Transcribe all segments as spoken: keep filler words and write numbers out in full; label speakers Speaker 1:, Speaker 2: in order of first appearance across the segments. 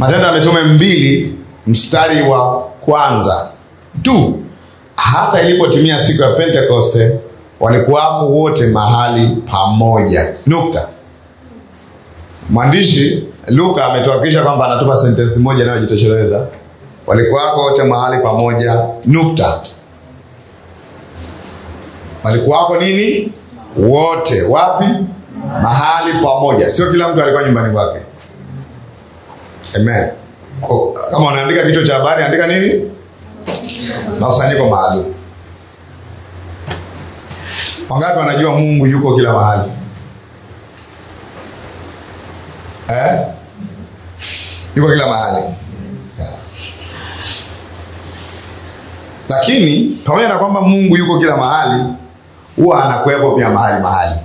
Speaker 1: Matendo ya Mitume mbili mstari wa kwanza tu. Hata ilipotimia siku ya Pentekoste walikuwapo wote mahali pamoja. Nukta. Mwandishi Luka ametuhakikisha kwamba anatupa sentensi moja inayojitosheleza. Walikuwapo wote mahali pamoja. Nukta. Walikuwapo nini? Wote. Wapi? Mahali pamoja. Sio kila mtu alikuwa nyumbani kwake. Amen. Kama unaandika kichwa cha habari, andika nini? Makusanyiko maalum. Wangapi wanajua Mungu yuko kila mahali? Eh? Yuko kila mahali. Yeah. Lakini pamoja na kwamba Mungu yuko kila mahali, huwa anakuwepo pia mahali mahali.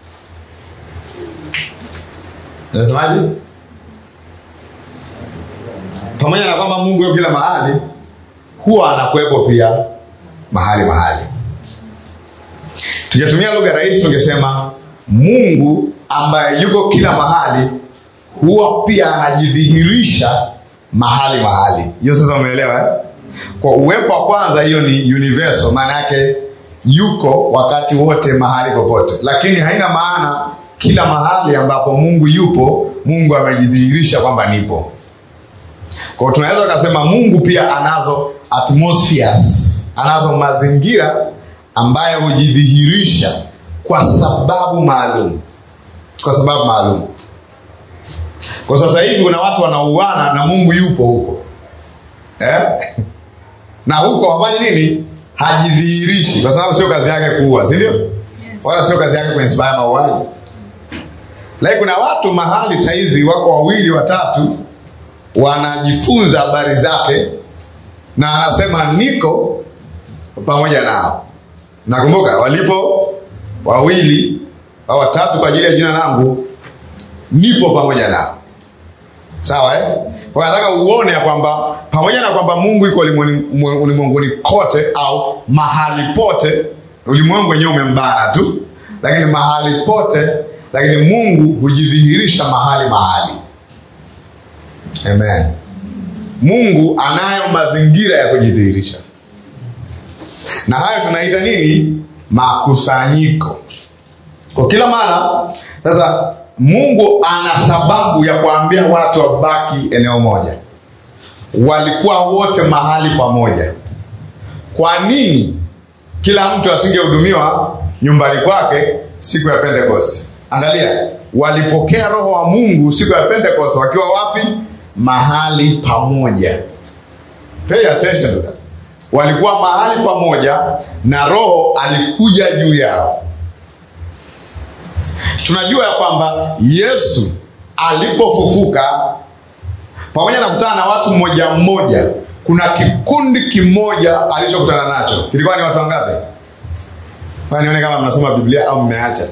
Speaker 1: Unasemaje? Pamoja na kwamba Mungu yuko kila mahali, huwa anakuwepo pia mahali mahali. Tukitumia lugha rahisi tungesema Mungu ambaye yuko kila mahali huwa pia anajidhihirisha mahali mahali. Hiyo sasa umeelewa eh? Kwa uwepo wa kwanza hiyo ni universal, maana yake yuko wakati wote mahali popote. Lakini haina maana kila mahali ambapo Mungu yupo Mungu amejidhihirisha kwamba nipo. Kwa tunaweza kusema Mungu pia anazo atmospheres, anazo mazingira ambayo hujidhihirisha kwa sababu maalum. Kwa sababu maalum. Kwa sasa hivi kuna watu wanauana na Mungu yupo huko. Eh? Na huko wafanye nini? Hajidhihirishi, kwa sababu sio kazi yake kuua, si ndio? Yes. Wala sio kazi yake kuinspire mauaji. Lakini kuna watu mahali saizi wako wawili watatu wanajifunza habari zake na anasema niko pamoja nao. Nakumbuka walipo wawili au watatu kwa ajili ya jina langu nipo pamoja nao. Sawa eh? Kwa nataka uone ya kwamba pamoja na kwamba Mungu yuko ulimwenguni kote au mahali pote, ulimwengu wenyewe umembana tu, lakini mahali pote, lakini Mungu hujidhihirisha mahali mahali. Amen. Mungu anayo mazingira ya kujidhihirisha. Na hayo tunaita nini? Makusanyiko. Kwa kila mara sasa Mungu ana sababu ya kuambia watu wabaki eneo moja. Walikuwa wote mahali pamoja. Kwa nini kila mtu asingehudumiwa nyumbani kwake siku ya Pentecost? Angalia, walipokea roho wa Mungu siku ya Pentecost wakiwa wapi? Mahali pamoja. Pay attention to that. Walikuwa mahali pamoja na roho alikuja juu yao. Tunajua ya kwamba Yesu alipofufuka pamoja na kukutana na watu mmoja mmoja, kuna kikundi kimoja alichokutana nacho. Kilikuwa ni watu wangapi? Fanya nione kama mnasoma Biblia au mmeacha.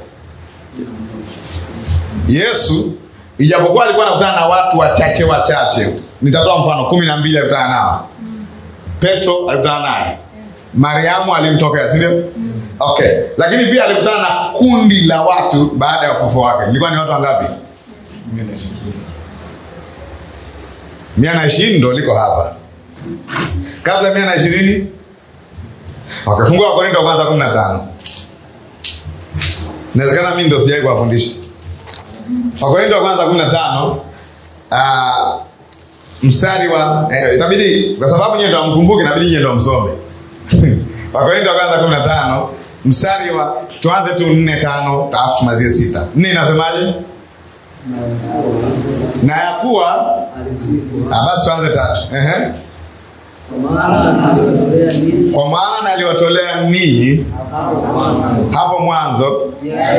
Speaker 1: Yesu ijapokuwa alikuwa anakutana na watu wachache wachache. Nitatoa mfano kumi na mbili alikutana nao. Petro alikutana naye. Mariamu alimtokea, si ndio? Okay. Lakini pia alikutana na kundi la watu baada ya ufufuo wake. Ilikuwa ni watu wangapi? mia na ishirini ndo liko hapa. Kabla ya mia na ishirini okay, fungua Wakorintho wa kwanza kumi na tano. Inawezekana mimi ndo sijai kuwafundisha. Wakorintho wa kwanza kumi na tano uh, mstari wa eh, itabidi kwa sababu nyinyi ndio mkumbuke, inabidi nyinyi ndio msome. Wakorintho wa kwanza kumi na tano mstari wa tuanze tu nne tano alafu tumazie sita. nne inasemaje? Na ya kuwa ah, basi tuanze tatu. Ehe. Kwa maana naliwatolea ninyi hapo mwanzo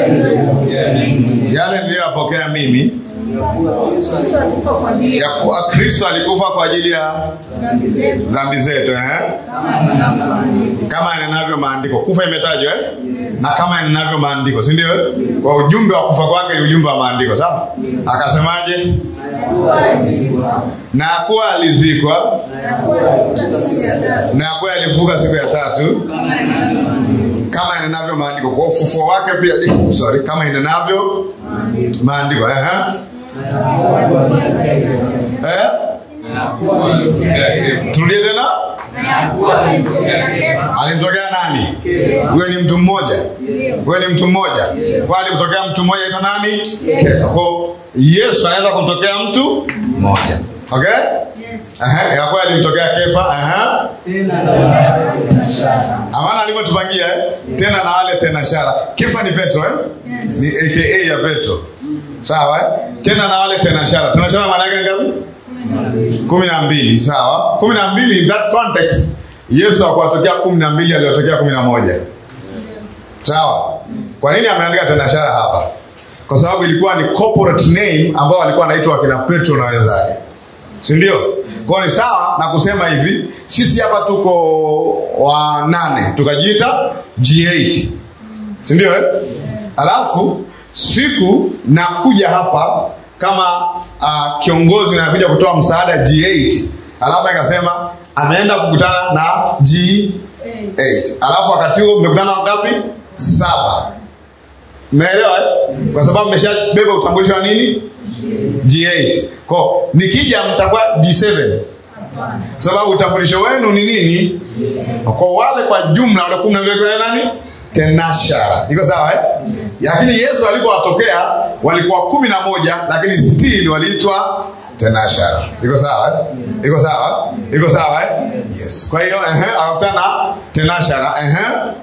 Speaker 1: yale niliyopokea mimi, ya kuwa Kristo alikufa kwa ajili ya dhambi zetu, eh? Kama inavyo maandiko. Kufa imetajwa eh? Na kama inavyo maandiko, si ndio? Kwa ujumbe wa kufa kwake ni ujumbe wa maandiko, sawa? Akasemaje? Na kuwa alizikwa, na kuwa alifufuka siku ya tatu, kama inavyo maandiko. Kwa ufufuo wake pia sorry, kama inavyo maandiko, eh? Eh? Turudie tena. Alimtokea nani? Huyo ni mtu mmoja. Huyo ni mtu mmoja. Kwa alimtokea mtu mmoja ito nani? Kefa. Kwa Yesu anaweza kumtokea mtu mmoja. Okay? Yes. Aha, ya kwa alimtokea Kefa. Aha. Tena na amana alivyotupangia eh? Tena na wale tena shara. Kefa ni Petro eh? Yes. Ni A K A ya Petro. Sawa eh? Tena na wale tena shara. Tena shara maana yake ngapi? kumi na mbili. Sawa. kumi na mbili in that context Yesu hakuwatokea kumi na mbili, aliwatokea kumi na moja. Sawa. Kwa nini ameandika tena shara hapa? Kwa sababu ilikuwa ni corporate name ambao walikuwa wanaitwa kina Petro na wenzake. Si ndio? Kwa ni sawa na kusema hivi, sisi hapa tuko wa nane, tukajiita G eight. Si ndio eh? Alafu siku nakuja hapa kama uh, kiongozi na kuja kutoa msaada G eight. Alafu akasema ameenda kukutana na G eight. Alafu wakati huo mmekutana ngapi? Saba. Umeelewa eh? Kwa sababu mmeshabeba utambulisho wa nini? G eight. Kwa nikija mtakuwa G seven. Kwa sababu utambulisho wenu ni nini? Kwa wale kwa jumla wale kumi na mbili kwa nani? Tenashara. Iko sawa eh? Lakini Yesu alipowatokea walikuwa kumi na moja, lakini still waliitwa tenashara. Iko sawa eh? Iko sawa? Iko sawa eh? Yes. Kwa hiyo ehe akakutana tenashara ehe.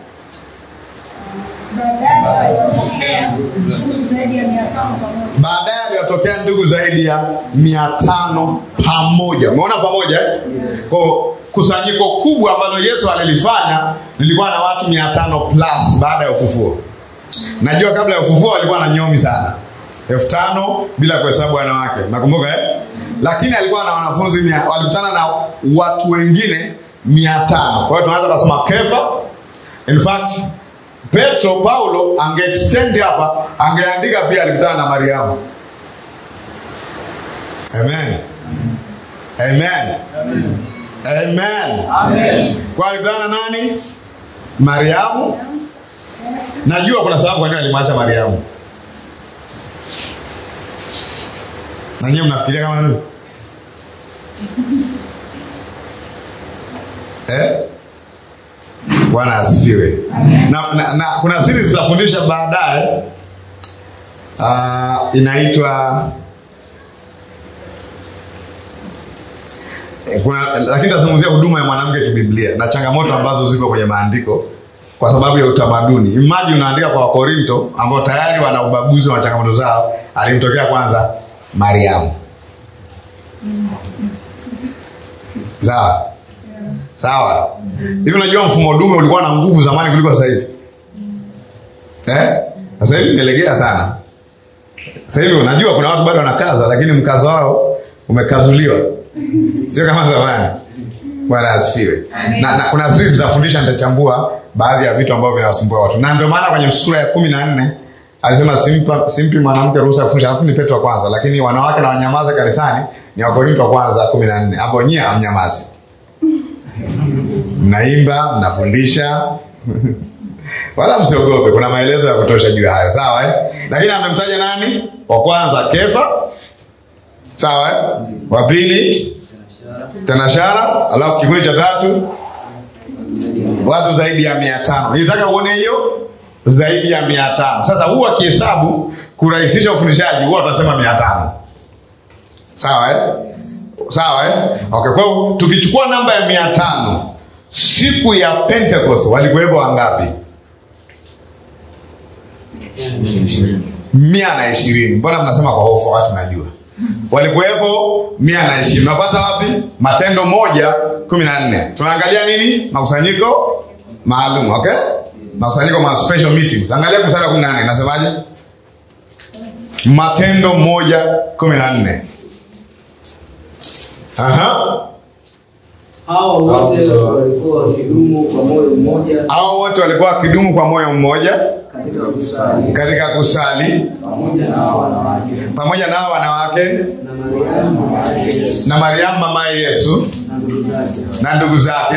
Speaker 1: Baadaye aliwatokea ndugu zaidi ya mia tano pamoja. Umeona pamoja eh? Kwa kusanyiko kubwa ambalo Yesu alilifanya lilikuwa na watu mia tano plus baada ya ufufuo. Najua kabla ya ufufuo walikuwa na nyomi sana. elfu tano bila kuhesabu wanawake. Nakumbuka eh? Lakini alikuwa na wanafunzi mia, walikutana na watu wengine mia tano. Kwa hiyo tunaweza kusema Kefa. In fact, Petro Paulo ange extend hapa, angeandika pia alikutana na Mariamu. Amen. Amen. Amen. Amen. Amen. Kwa alikutana nani? Mariamu. Najua kuna sababu kwa nini alimwacha Mariamu. Na nyinyi mnafikiria kama nini? Eh? Bwana asifiwe. Na, na, na kuna series zitafundisha baadaye uh, inaitwa eh, kuna lakini tazungumzia huduma ya mwanamke kibiblia na changamoto ambazo ziko kwenye maandiko kwa sababu ya utamaduni. Imagine unaandika kwa Wakorinto ambao tayari wana ubaguzi wa changamoto zao, alimtokea kwanza Mariamu. Sawa? Sawa. Hivi unajua mfumo dume ulikuwa na nguvu zamani kuliko sasa hivi. Eh? Sasa hivi imelegea sana. Sasa hivi unajua kuna watu bado wanakaza lakini mkazo wao umekazuliwa. Sio kama zamani. Bwana asifiwe. Na, na kuna series zitafundisha, nitachambua baadhi ya vitu ambavyo vinawasumbua watu. Na ndio maana kwenye sura ya kumi na nne alisema simpa simpi mwanamke ruhusa kufundisha. Alafu ni Petro wa kwanza, lakini wanawake na wanyamaza kanisani ni Wakorinto wa kwanza kumi na nne. Hapo nyie hamnyamazi. Mnaimba, mnafundisha. Wala msiogope, kuna maelezo ya kutosha juu hayo, sawa eh? Lakini amemtaja nani? Wa kwanza Kefa. Sawa eh? Wa pili tenashara, alafu kikundi cha tatu watu zaidi ya mia tano. Nitaka uone hiyo zaidi ya mia tano. Sasa huwa kihesabu kurahisisha ufundishaji huwa tunasema mia tano. Sawa eh? Sawa eh? Okay, kwa hiyo tukichukua namba ya mia tano, siku ya Pentecost walikuwepo wangapi? mia na ishirini. Mbona mnasema kwa hofu wakati mnajua? Walikuwepo mia na ishirini. Unapata wapi? Matendo moja kumi na nne. Tunaangalia nini? Makusanyiko maalum, okay? Makusanyiko ma special meetings. Angalia mstari wa kumi na nne nasemaje? Matendo moja kumi na nne. Aha.
Speaker 2: Hao wote walikuwa wakidumu kwa moyo mmoja.
Speaker 1: Hao wote walikuwa wakidumu kwa moyo mmoja
Speaker 2: katika kusali.
Speaker 1: Katika kusali
Speaker 2: Pamoja na wanawake.
Speaker 1: Pamoja na wanawake
Speaker 2: Na Mariamu mama Yesu.
Speaker 1: Na Mariamu mama Yesu
Speaker 2: Na ndugu zake.
Speaker 1: Na ndugu zake.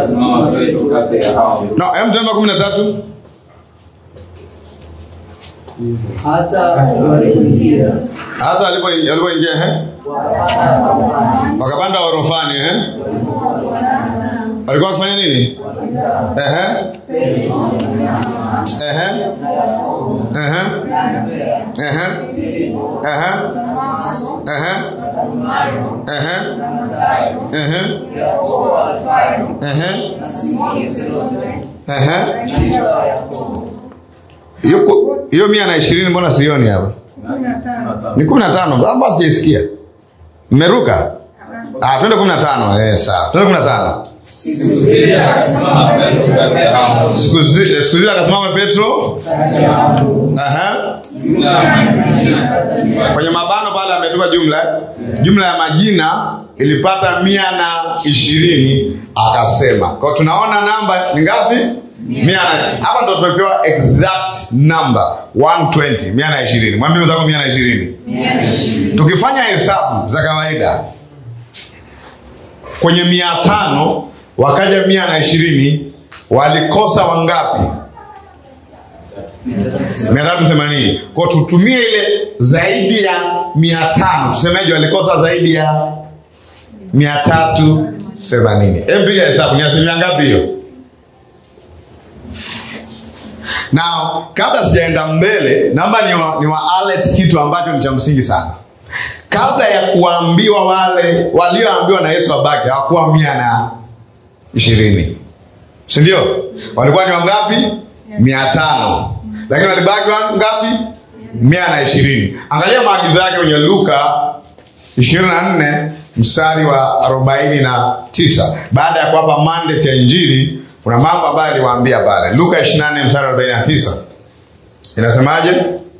Speaker 1: No, hem tena kumi na tatu.
Speaker 2: hata walipoingia
Speaker 1: hata walipo walipoingia eh wakapanda orofani eh walikuwa wakifanya nini? Ehe. Ehe. Ehe. Ehe. Ehe. Ehe. Ehe. Ehe. Ehe. Yuko hiyo mia na ishirini mbona sioni hapa? Ni kumi na tano. Baba sijaisikia. Mmeruka? Ah, twende kumi na tano. Eh, sawa. Twende kumi na tano. Siku zile akasimama Petro kati yao. Siku zile akasimama Petro. Aha. Kwenye mabano pale ametupa jumla. Jumla ya majina ilipata mia na ishirini akasema. Kwa tunaona namba ni ngapi? Mia na hapa ndo tumepewa exact number one twenty, mia na ishirini. Mwambie mzako mia na ishirini. Tukifanya hesabu za kawaida kwenye mia tano wakaja mia na ishirini, walikosa wangapi? mia tatu themanini. Kwa tutumie ile zaidi ya mia tano, tusemeje walikosa zaidi ya mia tatu themanini. Hebu piga hesabu, ni asilimia ngapi hiyo? Now, kabla sijaenda mbele, naomba ni wa, ni wa alert kitu ambacho ni cha msingi sana. Kabla ya kuambiwa wale walioambiwa na Yesu abaki hawakuwa mia na ishirini. Si ndio? Walikuwa ni wangapi? mia tano. Lakini walibaki wangapi? mia na ishirini. Angalia maagizo yake kwenye Luka ishirini na nne mstari wa arobaini na tisa. Baada ya kuwapa mandate ya Injili, kuna mambo ambayo aliwaambia pale. Luka ishirini na nne mstari wa arobaini na tisa. Inasemaje?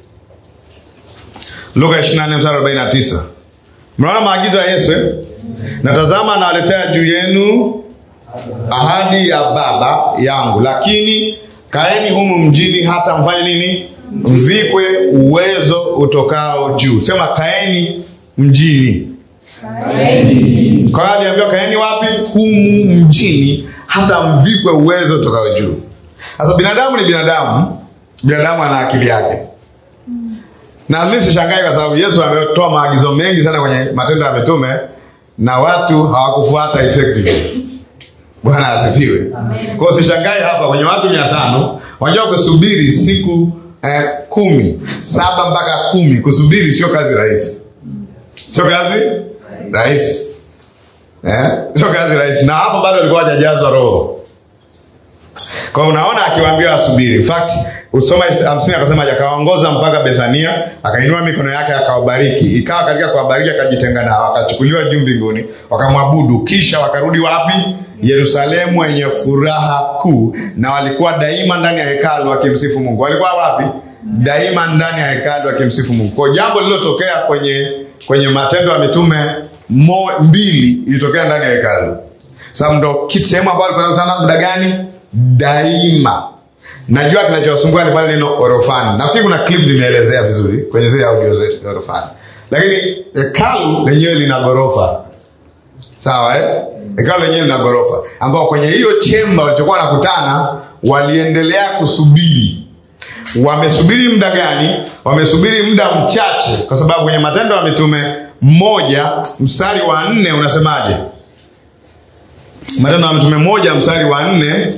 Speaker 1: Luka ishirini na nne mstari wa arobaini na tisa. Mnaona maagizo ya Yesu? Eh? Natazama nawaletea juu yenu ahadi ya Baba yangu, lakini kaeni humu mjini hata mfanye nini? Mvikwe uwezo utokao juu. Sema kaeni mjini. Kaeni. Kwa hiyo aliambiwa kaeni wapi? Humu mjini hata mvikwe uwezo utokao juu. Sasa binadamu ni binadamu. Binadamu ana akili yake. Na mimi sishangai kwa sababu Yesu ametoa maagizo mengi sana kwenye Matendo ya Mitume na watu hawakufuata effectively. Bwana asifiwe. Kwa hiyo sishangai hapa kwenye watu mia tano wanajua kusubiri siku eh, kumi, saba mpaka kumi. Kusubiri sio kazi rahisi. Sio kazi rahisi. Eh? Sio kazi rahisi. Na hapo bado walikuwa hajajazwa roho. Kwa hiyo unaona akiwaambia asubiri. In fact, usoma hamsini akasema akawaongoza mpaka Bethania, akainua mikono yake akawabariki. Ikawa katika kuwabariki akajitenga nao, akachukuliwa juu mbinguni, wakamwabudu. Kisha wakarudi wapi? Yerusalemu yenye furaha kuu, na walikuwa daima ndani ya hekalu wakimsifu Mungu. Walikuwa wapi? Daima ndani ya hekalu wakimsifu Mungu. Kwa jambo lililotokea kwenye kwenye Matendo ya Mitume mo, mbili ilitokea ndani ya hekalu. Sasa ndo kitu sehemu ambayo alikuwa anakutana muda gani? Daima. Najua kinachowasumbua ni pale neno orofani. Nafikiri kuna clip nimeelezea vizuri kwenye zile audio zetu orofani. Lakini hekalu lenyewe lina gorofa. Sawa eh? Hekalu lenyewe lina gorofa ambao kwenye hiyo chemba walichokuwa wanakutana waliendelea kusubiri. Wamesubiri muda gani? Wamesubiri muda mchache, kwa sababu kwenye Matendo ya Mitume moja mstari wa nne unasemaje? Matendo ya Mitume moja mstari wa nne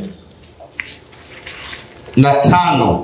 Speaker 1: na tano.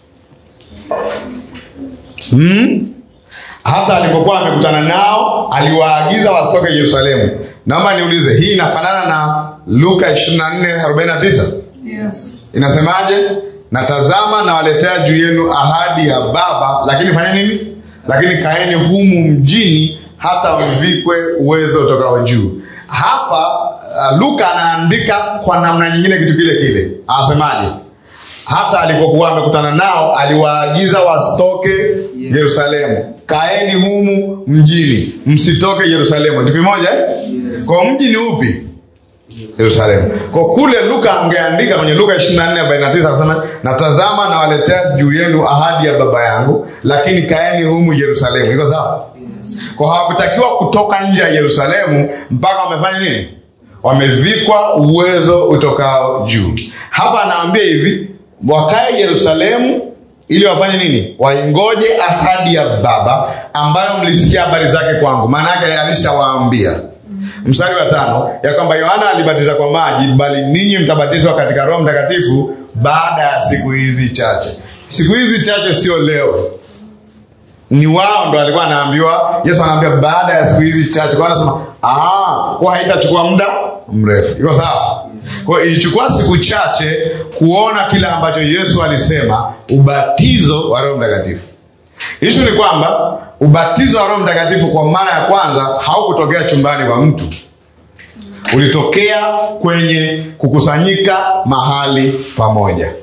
Speaker 1: Hmm? Hata alipokuwa amekutana nao aliwaagiza wasitoke Yerusalemu. Naomba niulize, hii inafanana na Luka ishirini na nne arobaini na tisa? Yes. Inasemaje? Natazama na waletea juu yenu ahadi ya Baba, lakini fanya nini? Lakini kaeni humu mjini hata mvikwe uwezo utokao juu. Hapa uh, Luka anaandika kwa namna nyingine kitu kile kile. Anasemaje? Hata alipokuwa amekutana nao aliwaagiza wasitoke Yerusalemu. Kaeni humu mjini, msitoke Yerusalemu. Ndipi moja eh? Yes. Kwa mji ni upi? Yerusalemu. Kwa kule Luka angeandika kwenye Luka ishirini na nne arobaini na tisa akasema natazama na waletea juu yenu ahadi ya Baba yangu, lakini kaeni humu Yerusalemu. Iko sawa? Yes. Kwa hawakutakiwa kutoka nje ya Yerusalemu mpaka wamefanya nini? Wamevikwa uwezo utokao juu. Hapa anaambia hivi, wakae Yerusalemu ili wafanye nini? Waingoje ahadi ya Baba ambayo mlisikia habari zake kwangu. Maana yake alishawaambia. Mstari wa tano ya kwamba Yohana alibatiza kwa maji, bali ninyi mtabatizwa katika Roho Mtakatifu baada ya siku hizi chache. Siku hizi chache sio leo. Ni wao ndo alikuwa anaambiwa, Yesu anaambia baada ya siku hizi chache. Kwa anasema, ah, kwa haitachukua muda mrefu. Iko sawa? Kwa hiyo ilichukua siku chache kuona kile ambacho Yesu alisema, ubatizo wa Roho Mtakatifu. Issue ni kwamba ubatizo wa Roho Mtakatifu kwa mara ya kwanza haukutokea chumbani kwa mtu. Ulitokea kwenye kukusanyika mahali pamoja.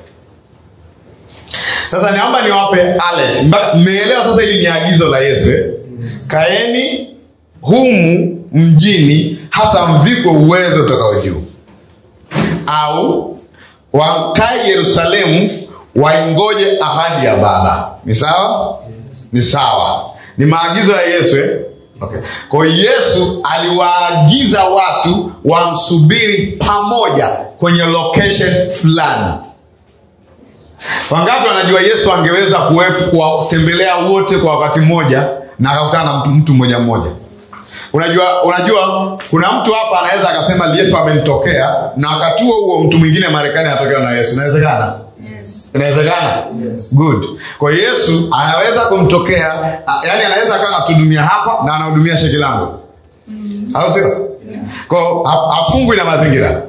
Speaker 1: Sasa niomba niwape alert. Mmeelewa sasa hili ni agizo la Yesu. Eh? Kaeni humu mjini hata mvikwe uwezo utokao juu. Au wakae Yerusalemu waingoje ahadi ya Baba. Ni sawa? Ni sawa. Ni maagizo ya Yesu. Eh? Okay. Kwa Yesu aliwaagiza watu wamsubiri pamoja kwenye location fulani. Wangapi wanajua Yesu angeweza kuwepo kuwatembelea wote kwa wakati mmoja na akakutana na mtu mtu mmoja mmoja? Unajua unajua kuna mtu hapa anaweza akasema Yesu amenitokea na wakati huo huo mtu mwingine Marekani anatokea na Yesu. Inawezekana? Yes. Inawezekana? Yes. Good. Kwa Yesu anaweza kumtokea, yani anaweza akawa anatuhudumia hapa na anahudumia Shekilango. Mm. Au sio? Yeah. Kwa afungwi na mazingira.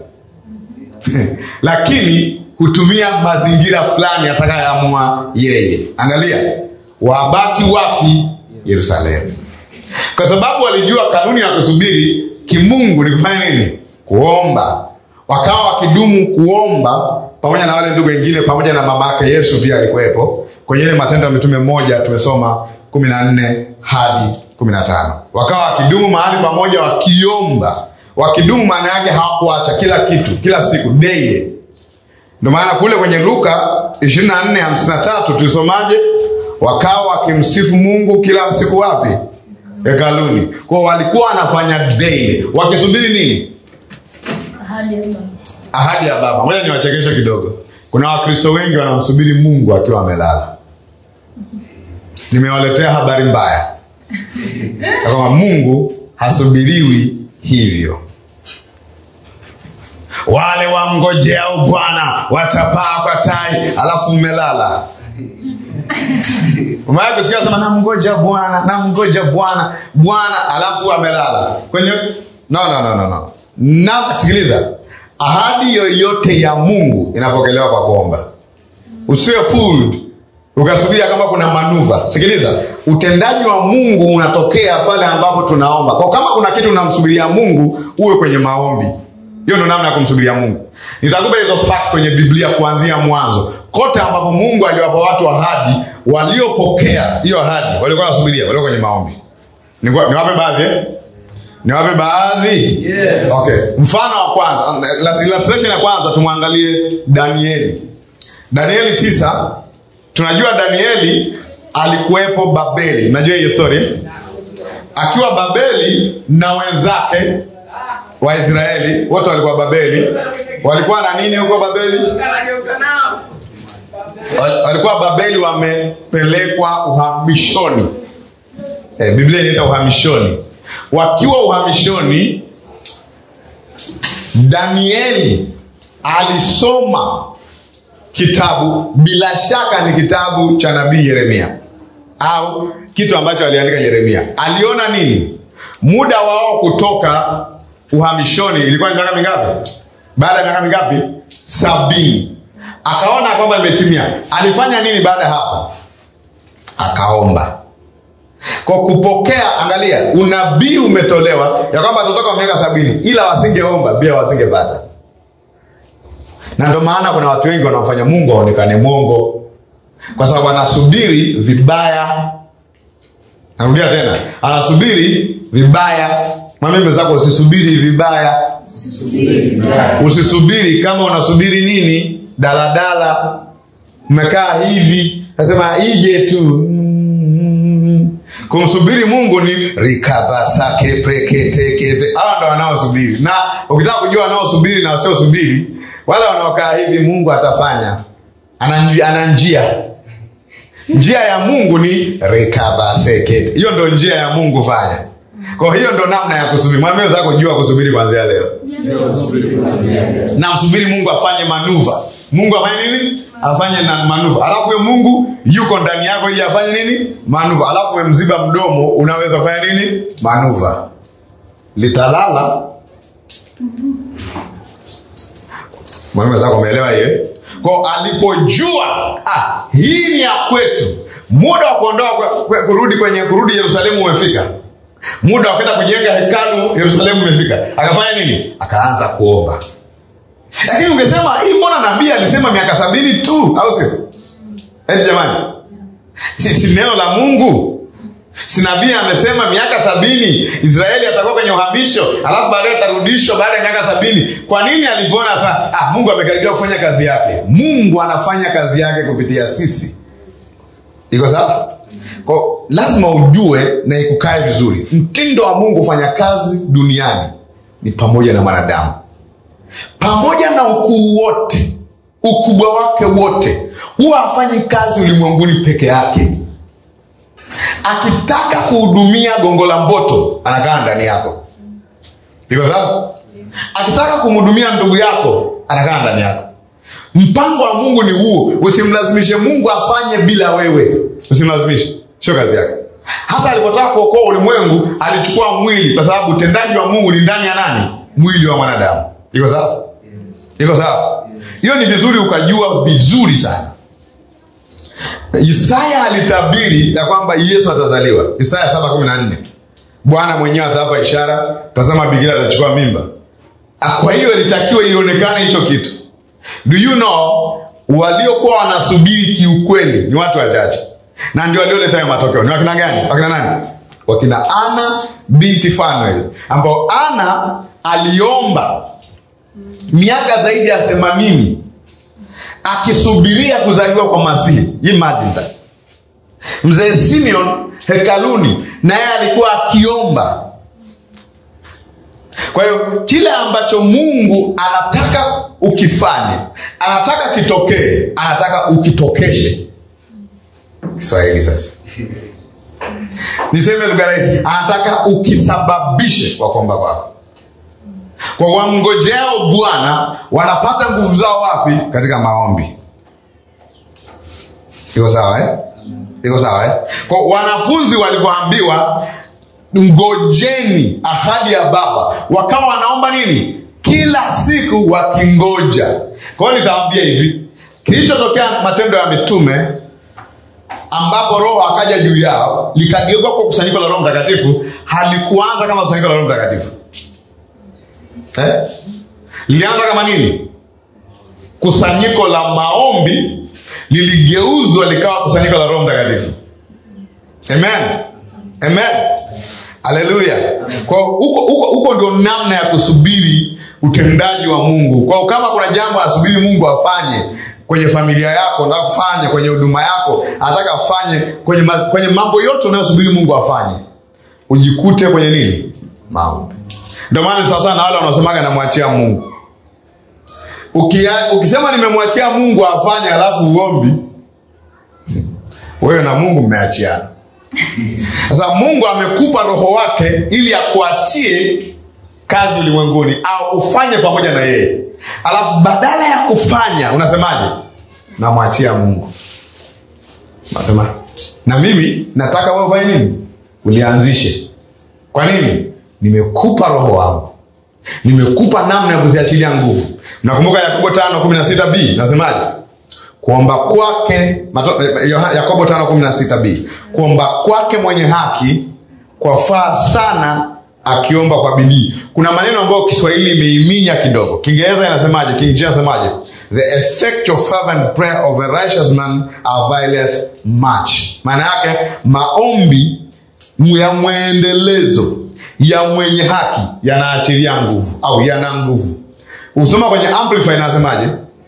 Speaker 1: Lakini kutumia mazingira fulani atakayoamua yeye. Angalia, wabaki wapi? Yerusalemu. Kwa sababu walijua kanuni ya kusubiri kimungu ni kufanya nini? Kuomba. Wakawa wakidumu kuomba pamoja na wale ndugu wengine, pamoja na mamake Yesu pia alikuwepo. Kwenye ile Matendo ya Mitume moja tumesoma kumi na nne hadi kumi na tano. Wakawa wakidumu mahali pamoja wakiomba. Wakidumu maana yake hawakuacha kila kitu, kila siku, daily. Ndio maana kule kwenye Luka ishirini na nne hamsini na tatu tulisomaje? Wakawa wakimsifu Mungu kila siku wapi? Hekaluni. Kwa walikuwa wanafanya daily. Wakisubiri nini?
Speaker 3: Ahadi ya Baba.
Speaker 1: Ahadi ya Baba. Ngoja niwachekeshe kidogo. Kuna Wakristo wengi wanamsubiri Mungu akiwa amelala. Nimewaletea habari mbaya. Kama Mungu hasubiriwi hivyo. Wale wamngojeao Bwana watapaa kwa tai, alafu umelala. Umewahi kusikia sema namngoja Bwana, namngoja Bwana, Bwana alafu amelala. Kwenye no no no no no. Na sikiliza. Ahadi yoyote ya Mungu inapokelewa kwa kuomba. Usiwe fooled ukasubiria kama kuna manuva. Sikiliza, utendaji wa Mungu unatokea pale ambapo tunaomba. Kwa kama kuna kitu unamsubiria Mungu, uwe kwenye maombi. Hiyo ndio namna ya kumsubiria Mungu. Nitakupa hizo fact kwenye Biblia kuanzia mwanzo. Kote ambapo Mungu aliwapa watu ahadi, waliopokea hiyo ahadi, walikuwa wanasubiria, walikuwa kwenye maombi. Ni wape baadhi eh? Ni wape baadhi?
Speaker 2: Yes.
Speaker 1: Okay. Mfano wa kwanza, illustration ya kwanza tumwangalie Danieli. Danieli tisa, tunajua Danieli alikuwepo Babeli. Unajua hiyo story? Akiwa Babeli na wenzake Waisraeli, wote walikuwa Babeli. Walikuwa na nini huko Babeli? Walikuwa Babeli wamepelekwa uhamishoni. Eh, Biblia inaita uhamishoni. Wakiwa uhamishoni, Danieli alisoma kitabu, bila shaka ni kitabu cha nabii Yeremia au kitu ambacho aliandika Yeremia. Aliona nini? Muda wao kutoka uhamishoni ilikuwa ni miaka mingapi? Baada ya miaka mingapi? Sabini. Akaona kwamba imetimia. Alifanya nini baada hapo? Akaomba. Kwa kupokea, angalia, unabii umetolewa ya kwamba tutoka miaka sabini, ila wasingeomba pia wasingepata. Na ndio maana kuna watu wengi wanafanya Mungu aonekane mwongo, kwa sababu anasubiri vibaya. Narudia tena, anasubiri vibaya. Mwambie mwenzako usisubiri vibaya.
Speaker 3: Usisubiri vibaya.
Speaker 1: Usisubiri kama unasubiri nini? Daladala. Umekaa hivi, nasema ije tu. Kumsubiri Mungu ni rikabasake prekete kebe. Hao ndio wanaosubiri. Na ukitaka kujua wanaosubiri na wasiosubiri, wale wanaokaa hivi Mungu atafanya. Ana njia, ana njia. Njia ya Mungu ni rekabaseket. Hiyo ndo njia ya Mungu fanya. Kwa hiyo ndo namna ya kusubiri. Mwambie wenzako jua kusubiri kuanzia leo. Na msubiri Mungu afanye manuva. Mungu afanye nini? Afanye na manuva. Alafu huyo Mungu yuko ndani yako ili afanye nini? Manuva. Alafu wewe mziba mdomo unaweza kufanya nini? Manuva. Litalala. Mwambie wenzako umeelewa hiyo? Kwa alipojua ah hii ni ya kwetu. Muda wa kuondoa kurudi kwenye kurudi Yerusalemu umefika. Muda wa kwenda kujenga hekalu Yerusalemu umefika. Akafanya nini? Akaanza kuomba. Lakini ungesema hii mbona nabii alisema miaka sabini tu au sio? Eti jamani. Si, si neno la Mungu. Si nabii amesema miaka sabini Israeli atakuwa kwenye uhamisho, alafu baadaye atarudishwa baada ya miaka sabini. Kwa nini alipoona sasa ah Mungu amekaribia kufanya kazi yake? Mungu anafanya kazi yake kupitia sisi. Iko sawa? Kwa lazima ujue na ikukae vizuri. Mtindo wa Mungu kufanya kazi duniani ni pamoja na wanadamu. Pamoja na ukuu wote, ukubwa wake wote, huwa hafanyi kazi ulimwenguni peke yake. Akitaka kuhudumia Gongo la Mboto, anakaa ndani yako. Iko sawa? Akitaka kumhudumia ndugu yako, anakaa ndani yako. Mpango wa Mungu ni huo. Usimlazimishe Mungu afanye bila wewe. Usimlazimishe. Sio kazi yake. Hata alipotaka kuokoa ulimwengu, alichukua mwili kwa sababu utendaji wa Mungu ni ndani ya nani? Mwili wa mwanadamu. Iko sawa? Iko sawa? Hiyo ni vizuri ukajua vizuri sana. Isaya alitabiri ya kwamba Yesu atazaliwa. Isaya saba kumi na nne. Bwana mwenyewe atawapa ishara, tazama bikira atachukua mimba. Kwa hiyo ilitakiwa ionekane hicho kitu. Do you know waliokuwa wanasubiri kiukweli ni watu wachache. Na ndio walioleta hayo matokeo. Ni wakina gani? Wakina nani? Wakina Ana binti Fanuel. Ambao Ana aliomba miaka zaidi ya themanini akisubiria kuzaliwa kwa Masihi. Imagine that. Mzee Simeon hekaluni naye alikuwa akiomba. Kwa hiyo kile ambacho Mungu anataka ukifanye, anataka kitokee, anataka ukitokeshe. Kiswahili sasa. Niseme lugha rahisi, anataka ukisababishe kwa kuomba kwako. Kwa wamngojeo Bwana wanapata nguvu zao wapi? Katika maombi. Iko sawa eh? Iko sawa eh? Kwa wanafunzi walivyoambiwa ngojeni ahadi ya Baba, wakawa wanaomba nini? Kila siku wakingoja. Kwa hiyo nitawaambia hivi, kilichotokea Matendo ya Mitume ambapo Roho akaja juu yao, likageuka kwa kusanyiko la Roho Mtakatifu, halikuanza kama kusanyiko la Roho Mtakatifu. Eh? Lilianza kama nini? Kusanyiko la maombi, liligeuzwa likawa kusanyiko la Roho Mtakatifu. Amen. Amen. Haleluya. Kwa huko huko huko ndio namna ya kusubiri utendaji wa Mungu. Kwa kama kuna jambo anasubiri Mungu afanye kwenye familia yako, na kufanya kwenye huduma yako, anataka afanye kwenye kwenye mambo yote unayosubiri Mungu afanye, ujikute kwenye nini? Maombi. Ndio maana sasa na wale wanaosemaga namwachia Mungu. Ukia, ukisema nimemwachia Mungu afanye alafu uombi, wewe na Mungu mmeachiana. Sasa Mungu amekupa roho wake ili akuachie kazi ulimwenguni au ufanye pamoja na yeye. Alafu badala ya kufanya unasemaje? Namwachia Mungu. Nasema na mimi nataka wewe ufanye nini? Ulianzishe. Kwa nini? Nimekupa roho wangu. Nimekupa namna ya kuziachilia nguvu. Mnakumbuka Yakobo tano kumi na sita b nasemaje? Kuomba kwake, Yakobo tano kumi na sita b, kuomba kwake mwenye haki kwafaa sana akiomba kwa bidii. Kuna maneno ambayo Kiswahili imeiminya kidogo. Kiingereza inasemaje? King James inasemaje? The effectual fervent prayer of a righteous man availeth much. Maana yake maombi ya muendelezo ya mwenye haki yanaachilia nguvu au yana nguvu. Usoma kwenye Amplify inasemaje?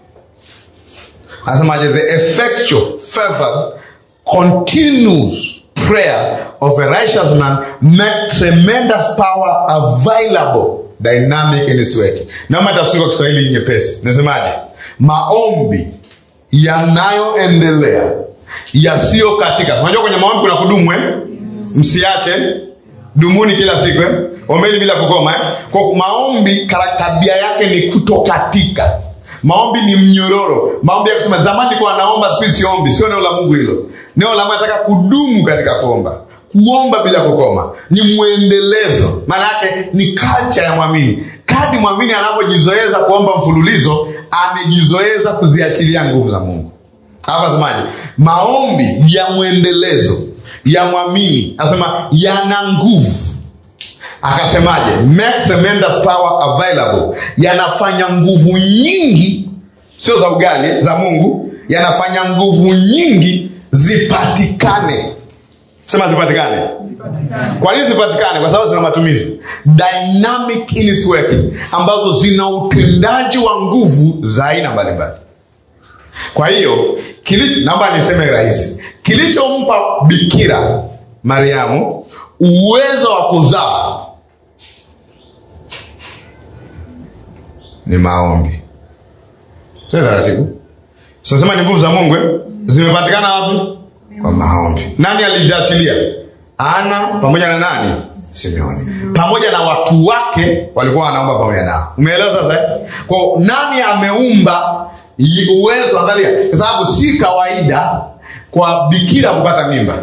Speaker 1: Asemaje? The effectual fervent continuous prayer of a righteous man make tremendous power available, dynamic in its work. Naomba tafsiri kwa Kiswahili nyepesi. Nasemaje? Maombi yanayoendelea yasiyo katika. Unajua kwenye maombi kuna kudumu eh? Msiache dumuni kila siku eh? Ombeni bila kukoma eh? Kwa maombi tabia yake ni kutokatika. Maombi ni mnyororo. Maombi ya kusema zamani kwa naomba siku siombi, sio neno la Mungu hilo. Neno la Mungu nataka kudumu katika kuomba. Kuomba bila kukoma ni muendelezo. Maana yake ni culture ya muamini. Kadri muamini anapojizoeza kuomba mfululizo, amejizoeza kuziachilia nguvu za Mungu. Hapa semaje? Maombi ya muendelezo ya muamini, asema yana nguvu. Akasemaje? Make tremendous power available. Yanafanya nguvu nyingi, sio za ugali, za Mungu. Yanafanya nguvu nyingi zipatikane. Sema zipatikane. Zipatikane. Kwa nini zipatikane? Kwa sababu zina matumizi. Dynamic in its working, ambazo zina utendaji wa nguvu za aina mbalimbali. Kwa hiyo, kilicho naomba niseme rahisi. Kilichompa Bikira Mariamu uwezo wa kuzaa ni maombi. Sasa taratibu. Sasa sema ni nguvu za Mungu eh? Zimepatikana wapi? Kwa maombi. Nani alijiachilia? Ana pamoja na nani? Simeoni. Pamoja na watu wake walikuwa wanaomba pamoja nao. Umeelewa sasa eh? Kwa nani ameumba uwezo? Angalia, kwa sababu si kawaida kwa bikira kupata mimba.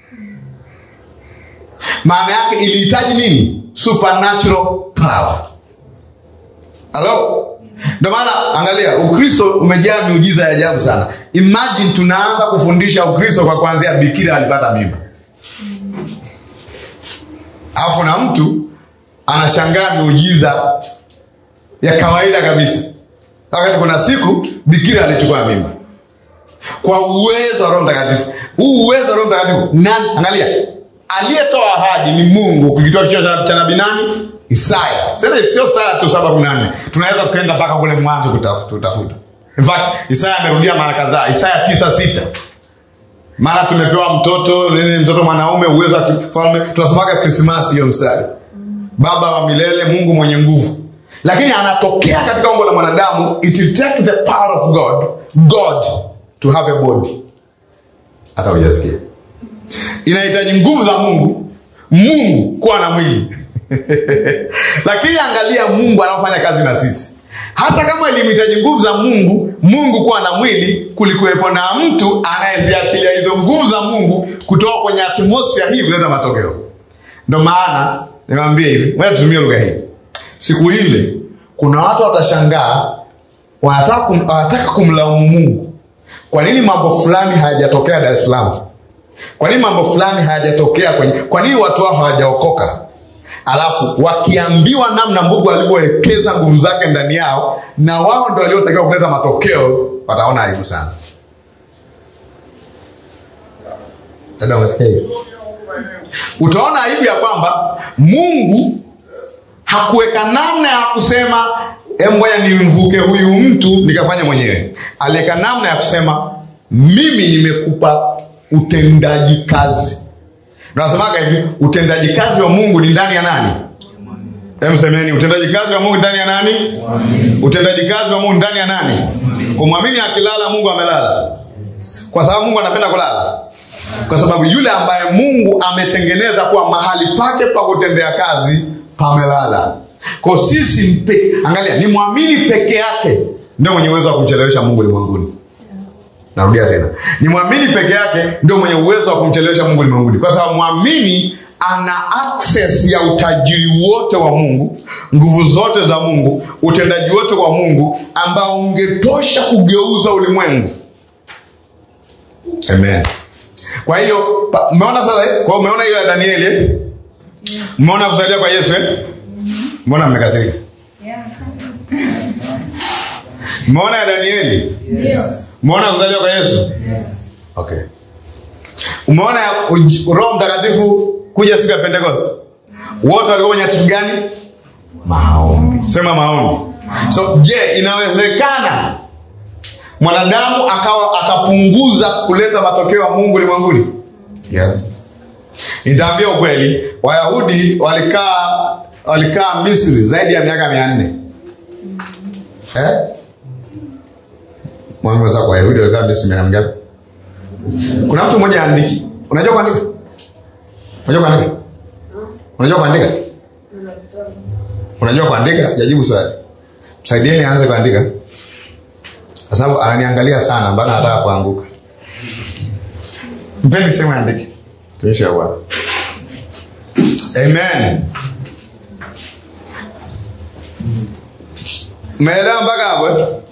Speaker 1: Maana yake ilihitaji nini? Supernatural power. Hello? Ndio maana angalia, Ukristo umejaa miujiza ya ajabu sana. Imagine tunaanza kufundisha Ukristo kwa kuanzia bikira alipata mimba. Alafu na mtu anashangaa miujiza ya kawaida kabisa. Wakati kuna siku bikira alichukua mimba. Kwa uwezo wa Roho Mtakatifu. Huu uwezo wa Roho Mtakatifu, nani? Angalia, aliyetoa ahadi ni Mungu. Ukitoa kichwa cha nabii nani? Isaya. Sasa sio Isaya tu saba kumi na nne. Tunaweza kwenda mpaka kule mwanzo kutafuta. In fact, Isaya amerudia mara kadhaa. Isaya tisa sita. Mara tumepewa mtoto, nini mtoto mwanaume, uwezo wa kifalme. Tunasemaga Krismasi hiyo mstari. Baba wa milele, Mungu mwenye nguvu. Lakini anatokea katika umbo la mwanadamu. It will take the power of God, God to have a body. Hata hujasikia. Inahitaji nguvu za Mungu, Mungu kuwa na mwili. Lakini angalia Mungu anafanya kazi na sisi. Hata kama ilimhitaji nguvu za Mungu, Mungu kuwa na mwili, kulikuwepo na mtu anayeziachilia hizo nguvu za Mungu kutoka kwenye atmosphere hii kuleta matokeo. Ndio maana niwaambie hivi, ngoja tutumie lugha hii. Siku ile kuna watu watashangaa, wanataka kum, wanataka kumlaumu Mungu. Kwa nini mambo fulani hayajatokea Dar es Salaam? Kwa nini mambo fulani hayajatokea kwenye? Kwa nini watu wao hawajaokoka? Alafu wakiambiwa namna Mungu alivyoelekeza nguvu zake ndani yao, na wao ndio waliotakiwa kuleta matokeo, wataona aibu sana. Tena wasikie. Utaona aibu ya kwamba Mungu hakuweka namna ya kusema em ngoja nimvuke huyu mtu nikafanya mwenyewe. Aliweka namna ya kusema mimi nimekupa utendaji kazi. Tunasemaga hivi, utendaji kazi wa Mungu ni ndani ya nani? Hem, semeni utendaji kazi wa Mungu ndani ya nani? Amen. Utendaji kazi wa Mungu ndani ya nani? Kumwamini akilala Mungu amelala. Kwa sababu Mungu anapenda kulala. Kwa sababu yule ambaye Mungu ametengeneza kwa mahali pake pa kutendea kazi pamelala. Kwa sisi mpe, angalia, ni muamini peke yake ndio mwenye uwezo wa kumchelewesha Mungu ulimwenguni. Narudia tena. Ni muamini peke yake ndio mwenye uwezo wa kumchelewesha Mungu ulimwenguni. Kwa sababu muamini ana access ya utajiri wote wa Mungu, nguvu zote za Mungu, utendaji wote wa Mungu ambao ungetosha kugeuza ulimwengu. Amen. Kwa hiyo umeona sasa, kwa umeona ile Danieli eh? Umeona kuzaliwa kwa Yesu eh? Mbona mmekasirika? Yeah. Umeona ya Danieli? Ndio. Umeona kuzaliwa kwa Yesu? Yes. Okay. Umeona Roho Mtakatifu kuja siku ya Pentecost? Wote walikuwa kwenye kitu gani? Maombi. Sema maombi. So, je, inawezekana mwanadamu akawa akapunguza kuleta matokeo ya Mungu ulimwenguni? Yeah. Nitaambia ukweli, Wayahudi walikaa walikaa Misri zaidi ya miaka mia nne. Eh? Mwambo za Wayahudi walikaa Misri miaka mingapi? Kuna mtu mmoja andiki. Unajua kuandika? Unajua kuandika? Unajua kuandika? Unajua kuandika? Jajibu swali. Msaidieni aanze kuandika. Kwa sababu ananiangalia sana mpaka nataka kuanguka. Mpeni sema andike. Tumisha Bwana. Amen. Umeelewa mpaka hapo?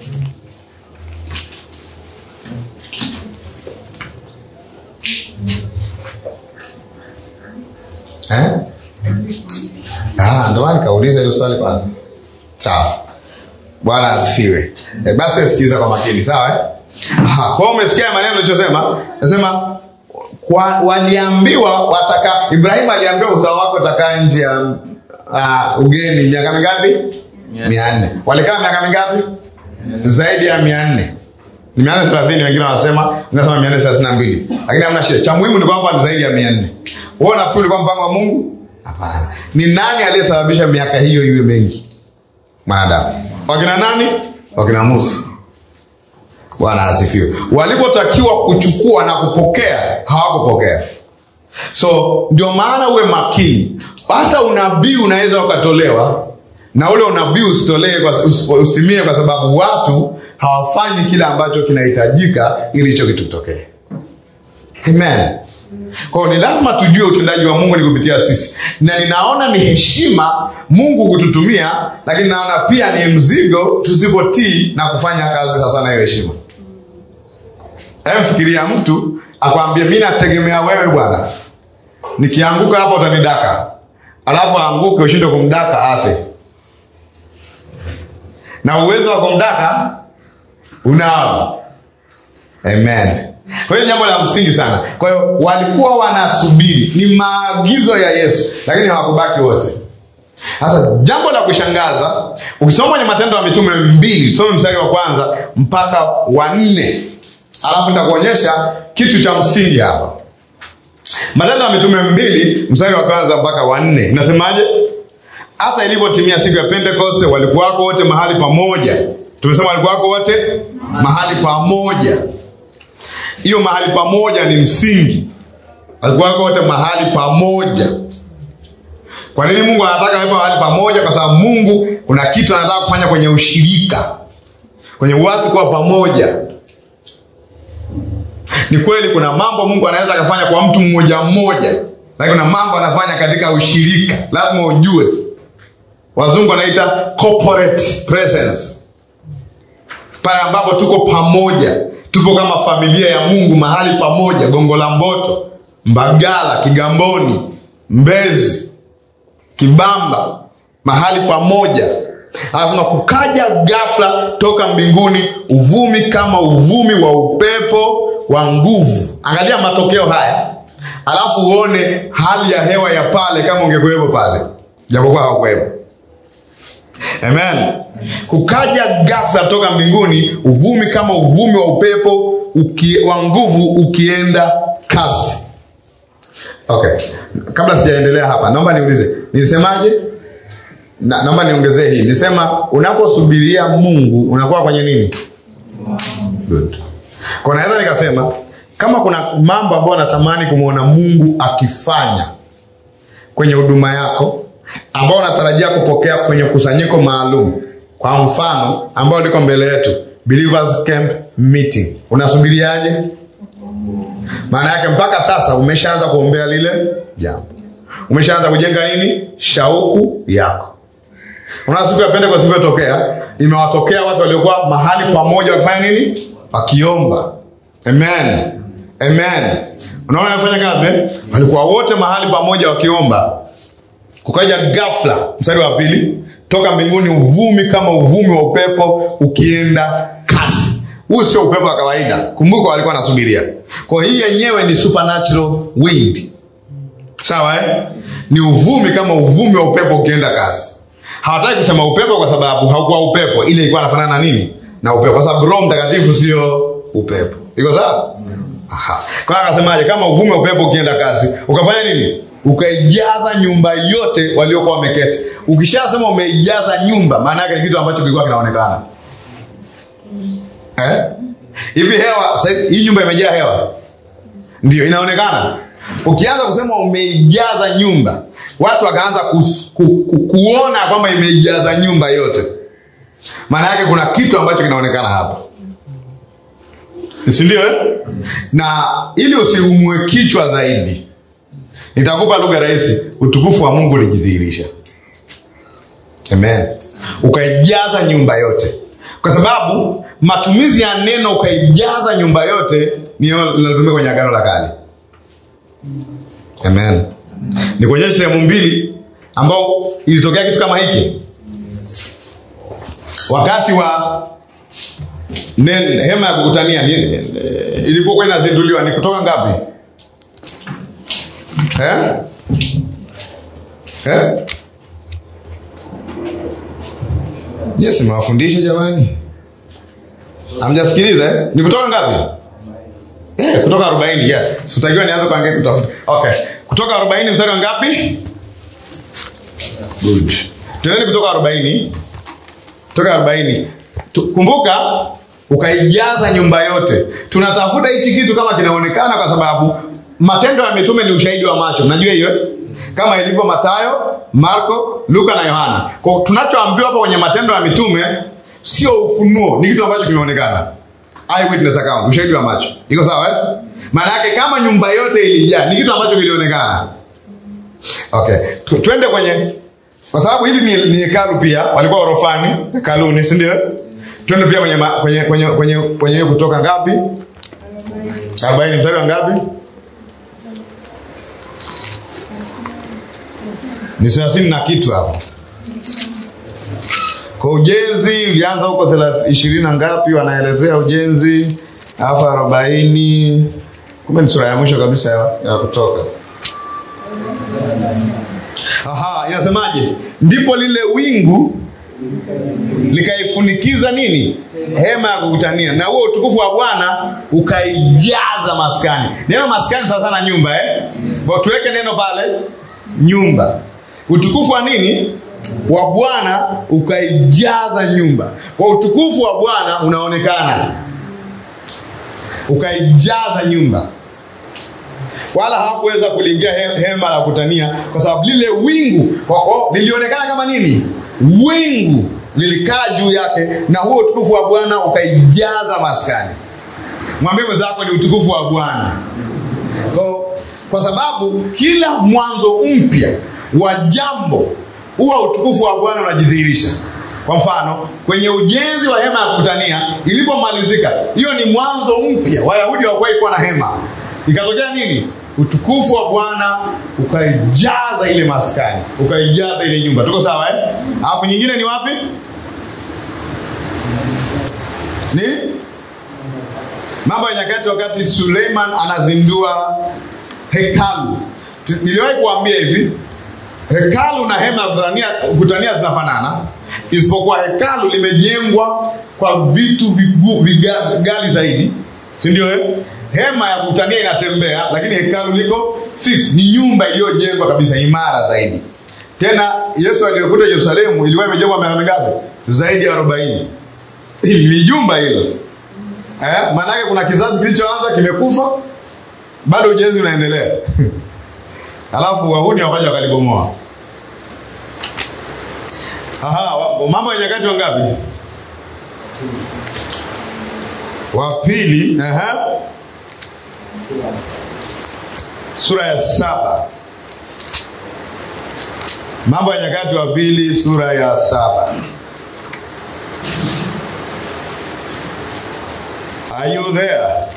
Speaker 1: Eh? Ah, ndo maana nikauliza hilo swali kwanza. Sawa. Bwana asifiwe. E, basi sikiliza kwa makini, sawa eh? Aha, kwa umesikia maneno nilichosema? Nasema kwa waliambiwa wataka Ibrahim aliambiwa uzao wako utakaa nje ya uh, ugeni miaka mingapi? mia nne. Walikaa miaka mingapi? Zaidi ya mia nne. Ni mia nne thelathini, wengine wanasema ninasema mia nne thelathini na mbili. Lakini hamna shida. Cha muhimu ni kwamba ni zaidi ya mia nne. Wewe unafikiri kwa mpango wa Mungu? Hapana. Ni nani aliyesababisha miaka hiyo iwe mengi? Mwanadamu. Wakina nani? Wakina Musa. Bwana asifiwe. Walipotakiwa kuchukua na kupokea, hawakupokea. So ndio maana uwe makini. Hata unabii unaweza ukatolewa na ule unabii usitolee kwa usitimie kwa sababu watu hawafanyi kila ambacho kinahitajika ili hicho kitu kitokee. Amen. Kwa hiyo ni lazima tujue utendaji wa Mungu ni kupitia sisi. Na ninaona ni heshima Mungu kututumia, lakini naona pia ni mzigo tusipotii na kufanya kazi sasa na hiyo heshima. Emfikiria mtu akwambie mimi nategemea wewe Bwana. Nikianguka hapo utanidaka. Alafu aanguke ushinde kumdaka afe. Na uwezo wa kumdaka unao. Amen. Kwa hiyo jambo la msingi sana. Kwa hiyo walikuwa wanasubiri, ni maagizo ya Yesu, lakini hawakubaki wote. Sasa jambo la kushangaza, ukisoma kwenye Matendo ya Mitume mbili, tusome mstari wa kwanza mpaka wa nne. Alafu nitakuonyesha kitu cha msingi hapa. Matendo ya Mitume mbili, mstari wa kwanza mpaka wa nne. Inasemaje? Hata ilipotimia siku ya Pentekoste walikuwa wako wote mahali pamoja. Tumesema walikuwa wako wote mahali pamoja. Hiyo mahali pamoja ni msingi. Walikuwa wako wote mahali pamoja. Kwa nini Mungu anataka wawe mahali pamoja? Kwa sababu Mungu kuna kitu anataka kufanya kwenye ushirika, kwenye watu kwa pamoja. Ni kweli kuna mambo Mungu anaweza kufanya kwa mtu mmoja mmoja, lakini kuna mambo anafanya katika ushirika. Lazima ujue. Wazungu wanaita corporate presence. Pale ambapo tuko pamoja, tupo kama familia ya Mungu mahali pamoja, Gongo la Mboto, Mbagala, Kigamboni, Mbezi, Kibamba, mahali pamoja. Alafu kukaja ghafla toka mbinguni uvumi kama uvumi wa upepo wa nguvu. Angalia matokeo haya. Alafu uone hali ya hewa ya pale kama ungekuwepo pale. Japokuwa hawakuwepo. Amen. Kukaja ghafla toka mbinguni uvumi kama uvumi wa upepo uki, wa nguvu ukienda kasi. Okay. Kabla sijaendelea hapa, naomba niulize. Nilisemaje? Na, naomba niongezee hii. Nilisema unaposubiria Mungu unakuwa kwenye nini? Good. Kwa naweza nikasema kama kuna mambo ambayo natamani kumuona Mungu akifanya kwenye huduma yako, ambao unatarajia kupokea kwenye kusanyiko maalum, kwa mfano ambao liko mbele yetu, Believers Camp Meeting, unasubiriaje? Maana yake mpaka sasa umeshaanza kuombea lile jambo. Umeshaanza kujenga nini? Shauku yako. Unasikia Pentecost ilipotokea, imewatokea watu waliokuwa mahali pamoja wakifanya nini? Wakiomba. Amen. Amen. Unaona anafanya kazi? Walikuwa wote mahali pamoja wakiomba. Kukaja ghafla, mstari wa pili, toka mbinguni uvumi kama uvumi wa upepo ukienda kasi. Huu sio upepo wa kawaida. Kumbuka walikuwa wanasubiria. Kwa hii yenyewe ni supernatural wind. Sawa eh? Ni uvumi kama uvumi wa upepo ukienda kasi. Hawataki kusema upepo kwa sababu haukuwa upepo. Ile ilikuwa inafanana na nini? Na upepo. Kwa sababu Roho Mtakatifu sio upepo. Iko sawa? Aha. Kwa hiyo akasemaje? Kama uvumi wa upepo ukienda kasi, ukafanya nini? Ukaijaza nyumba yote waliokuwa wameketi. Ukishasema umeijaza nyumba, maana yake ni kitu ambacho kilikuwa kinaonekana. Eh? Hivi hewa, hii nyumba imejaa hewa. Ndio inaonekana. Ukianza kusema umeijaza nyumba, watu wakaanza ku, ku, ku, kuona kwamba imeijaza nyumba yote. Maana yake kuna kitu ambacho kinaonekana hapa. Si ndio eh? Na ili usiumwe kichwa zaidi, nitakupa lugha rahisi, utukufu wa Mungu ulijidhihirisha. Amen. Ukaijaza nyumba yote. Kwa sababu matumizi ya neno ukaijaza nyumba yote ni linalotumika kwenye Agano la Kale. Amen. Ni kwenye sehemu mbili ambao ilitokea kitu kama hiki. Wakati wa Nen, hema ya kukutania ilikuwa kwa inazinduliwa, ni kutoka ngapi? Eh? Eh? Yes, mawafundisha jamani. Hamjasikiliza eh? Ni kutoka ngapi? Eh, kutoka arobaini. Yes. Sitakiwa nianze kuangalia kutafuta. Okay. Kutoka arobaini mstari wa ngapi? Good. Tunaenda kutoka arobaini. Kutoka arobaini. Kumbuka ukaijaza nyumba yote. Tunatafuta hichi kitu kama kinaonekana kwa sababu Matendo ya Mitume ni ushahidi wa macho. Unajua hiyo? Kama ilivyo Mathayo, Marko, Luka na Yohana. Kwa tunachoambiwa hapa kwenye Matendo ya Mitume sio ufunuo, ni kitu ambacho kimeonekana. Eyewitness account, ushahidi wa macho. Iko sawa eh? Maana yake kama nyumba yote ilijaa, ni kitu ambacho kilionekana. Okay. Twende kwenye, kwa sababu hili ni, ni hekalu pia, walikuwa orofani, hekaluni, si ndio? Twende pia kwenye kwenye kwenye kwenye kwenye kutoka ngapi? arobaini mstari wa ngapi? Ni thelathini na kitu hapo. Kwa ujenzi ulianza huko ishirini na ngapi wanaelezea ujenzi, alafu arobaini. Kumbe ni sura ya mwisho kabisa ya, ya Kutoka. Aha, inasemaje? Ndipo lile wingu likaifunikiza nini? Hema ya kukutania. Na huo utukufu wa Bwana ukaijaza maskani. Neno maskani sasa na nyumba eh? Kwa tuweke neno pale nyumba. Utukufu wa nini? Wa Bwana ukaijaza nyumba. Kwa utukufu wa Bwana unaonekana. Ukaijaza nyumba. Wala hakuweza kuliingia hema la kutania kwa sababu lile wingu kwa lilionekana kama nini? Wingu lilikaa juu yake na huo utukufu wa Bwana ukaijaza maskani. Mwambie mwenzako ni utukufu wa Bwana. Kwa, kwa sababu kila mwanzo mpya wa jambo huwa utukufu wa Bwana unajidhihirisha. Kwa mfano, kwenye ujenzi wa hema ya kukutania ilipomalizika, hiyo ni mwanzo mpya. Wayahudi hawakuwahi kuwa na hema. Ikatokea nini? Utukufu wa Bwana ukaijaza ile maskani, ukaijaza ile nyumba. Tuko sawa eh? Alafu nyingine ni wapi? Ni Mambo ya Nyakati, wakati Suleiman anazindua hekalu. Niliwahi kuambia hivi, hekalu na hema ya kukutania zinafanana, isipokuwa hekalu limejengwa kwa vitu vigali zaidi, si ndio eh? Hema ya kukutania inatembea, lakini hekalu liko fix, ni nyumba iliyojengwa kabisa, imara zaidi. Tena Yesu aliyokuja Yerusalemu ilikuwa imejengwa miaka mingapi? Zaidi ya arobaini. Ni jumba hilo. Eh, maana yake kuna kizazi kilichoanza kimekufa, bado ujenzi unaendelea. Alafu Wahuni wakaja wakalibomoa. Aha, Mambo ya Nyakati wangapi? Wa pili, aha. Sura ya saba. Mambo ya Nyakati wa pili sura ya saba. Are you there?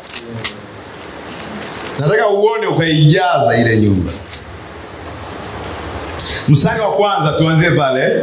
Speaker 1: Nataka uone ukaijaza ile nyumba. Mstari wa kwanza tuanzie pale.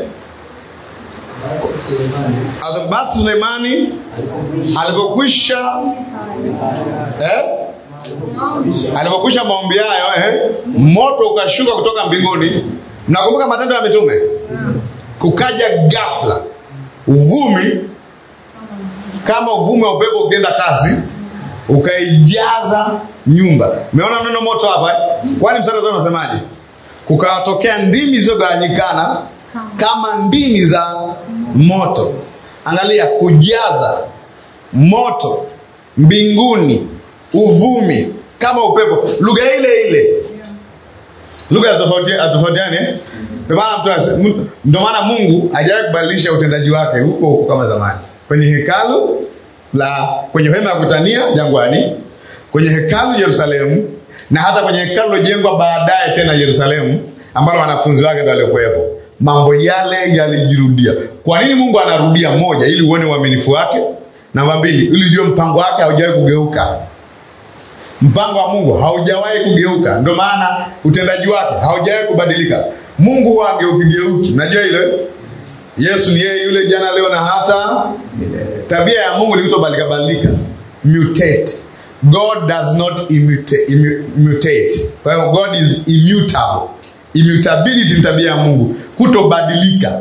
Speaker 1: Basi Sulemani alipokwisha eh alipokwisha maombi hayo eh moto ukashuka kutoka mbinguni. Mnakumbuka Matendo ya Mitume? Kukaja ghafla uvumi kama uvumi wa upepo ukienda kasi, ukaijaza nyumba. Umeona neno moto hapa eh? Kwani mstari wa tano unasemaje? Kukatokea ndimi zilizogawanyikana kama ndimi za moto. Angalia, kujaza, moto, mbinguni, uvumi, kama upepo, lugha ile ile. Lugha tofauti tofautiani eh? Ndio maana Mungu hajawahi kubadilisha utendaji wake huko huko kama zamani. Kwenye hekalu la kwenye hema ya kutania jangwani, kwenye hekalu Yerusalemu, na hata kwenye hekalu lilojengwa baadaye tena Yerusalemu ambalo wanafunzi wake ndio walikuwepo. Mambo yale yalijirudia. Kwa nini Mungu anarudia? Moja, ili uone uaminifu wake. Namba mbili, ili ujue mpango wake haujawahi kugeuka. Mpango wa Mungu haujawahi kugeuka. Ndio maana utendaji wake haujawahi kubadilika. Mungu wake ukigeuki. Unajua ile? Yesu ni yeye yule jana leo na hata milele. Tabia ya Mungu ni kutobadilika badilika. Mutate. God does not immute, immu, mutate. Kwa hiyo God is immutable. Immutability ni tabia ya Mungu, kutobadilika.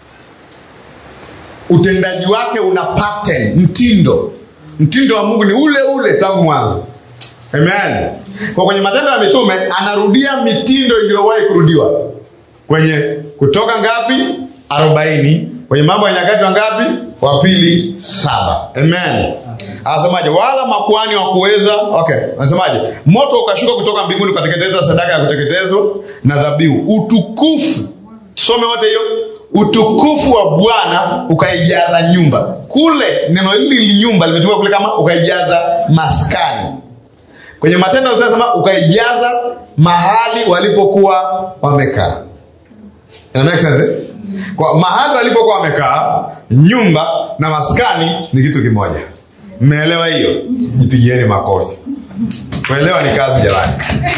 Speaker 1: Utendaji wake una pattern, mtindo. Mtindo wa Mungu ni ule ule tangu mwanzo. Amen. Kwa kwenye Matendo ya Mitume anarudia mitindo iliyowahi kurudiwa. Kwenye Kutoka ngapi? arobaini. Kwenye Mambo ya Nyakati ngapi? Wa pili saba. Amen. Anasemaje? Wala makuhani hawakuweza. Okay, anasemaje? Moto ukashuka kutoka mbinguni ukateketeza sadaka ya kuteketezwa na dhabihu. Utukufu. Tusome wote hiyo. Utukufu wa Bwana ukaijaza nyumba. Kule neno hili nyumba limetumwa kule kama ukaijaza maskani. Kwenye Matendo tunasema ukaijaza mahali walipokuwa wamekaa. Ina make sense? Eh? Kwa mahali walipokuwa wamekaa, nyumba na maskani ni kitu kimoja. Mmeelewa hiyo? Jipigieni makofi. Kuelewa ni kazi jamani.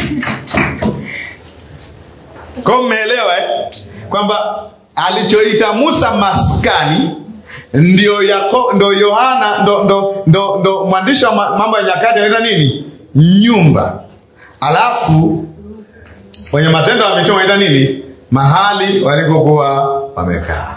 Speaker 1: Kwa mmeelewa eh? Kwamba alichoita Musa maskani ndio yako ndio Yohana ndo ndo ndo, ndo mwandishi wa Mambo ya Nyakati anaita nini? Nyumba. Alafu kwenye Matendo ya Mitume anaita nini? Mahali walipokuwa wamekaa.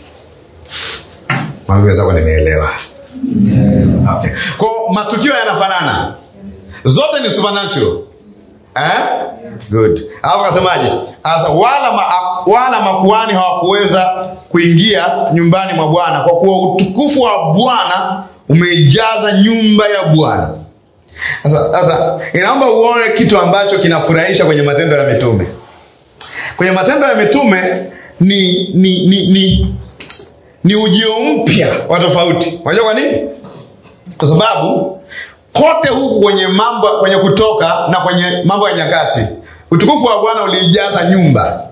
Speaker 1: Mwambie kwa nimeelewa. Okay. Kwa matukio yanafanana. Zote ni supernatural. Eh? Good. Hapo kasemaje? Asa wala ma, wala makuhani hawakuweza kuingia nyumbani mwa Bwana kwa kuwa utukufu wa Bwana umeijaza nyumba ya Bwana. Sasa sasa inaomba uone kitu ambacho kinafurahisha kwenye Matendo ya Mitume. Kwenye Matendo ya Mitume ni ni ni ni, ni ujio mpya wa tofauti. Unajua kwa nini? Kwa sababu kote huku kwenye mambo kwenye Kutoka na kwenye Mambo ya Nyakati utukufu wa Bwana ulijaza nyumba.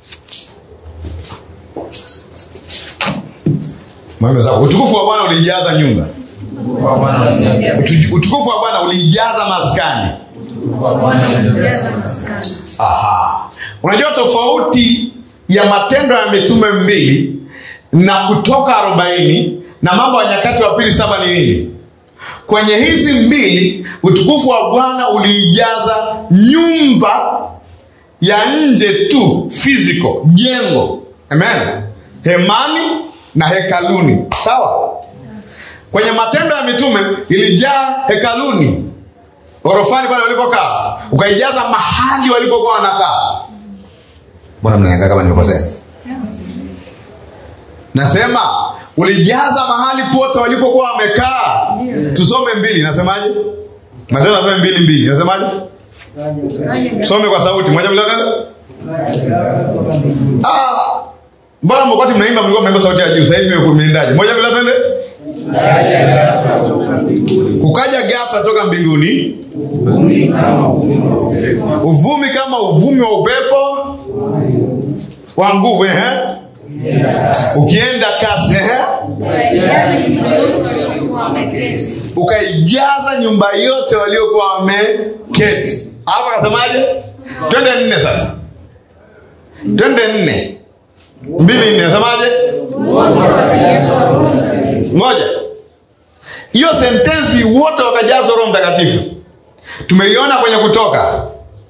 Speaker 1: Mama zangu, utukufu wa Bwana ulijaza nyumba. Utukufu wa Bwana ulijaza maskani. Utukufu wa Bwana ulijaza maskani. Aha. Unajua tofauti ya Matendo ya Mitume mbili na Kutoka arobaini na Mambo ya Nyakati wa pili saba ni nini? Kwenye hizi mbili utukufu wa Bwana ulijaza nyumba ya nje tu, physical, jengo. Amen. Hemani na hekaluni. Sawa? Kwenye Matendo ya Mitume ilijaa hekaluni. Orofani pale walipokaa, ukaijaza mahali walipokuwa wanakaa. Mbona mnaniangalia kama nimekosea? Nasema ulijaza mahali pote walipokuwa wamekaa. Tusome mbili, nasemaje? Matendo ya mbili mbili, nasemaje? Some kwa sauti, moja bila tena. Ah! Mbona mkoti mnaimba mlikuwa mnaimba sauti ya juu, sasa hivi mmeendaje? Moja bila tena. Kukaja ghafla toka mbinguni. Uvumi kama uvumi wa upepo wa nguvu eh? Ukienda kasi eh? Ukaijaza nyumba yote waliokuwa wameketi. Hapa kasemaje? Twende nne sasa. Twende nne. Mbili nne nasemaje? Moja. Hiyo sentensi wote wakajazwa Roho Mtakatifu. Tumeiona kwenye Kutoka.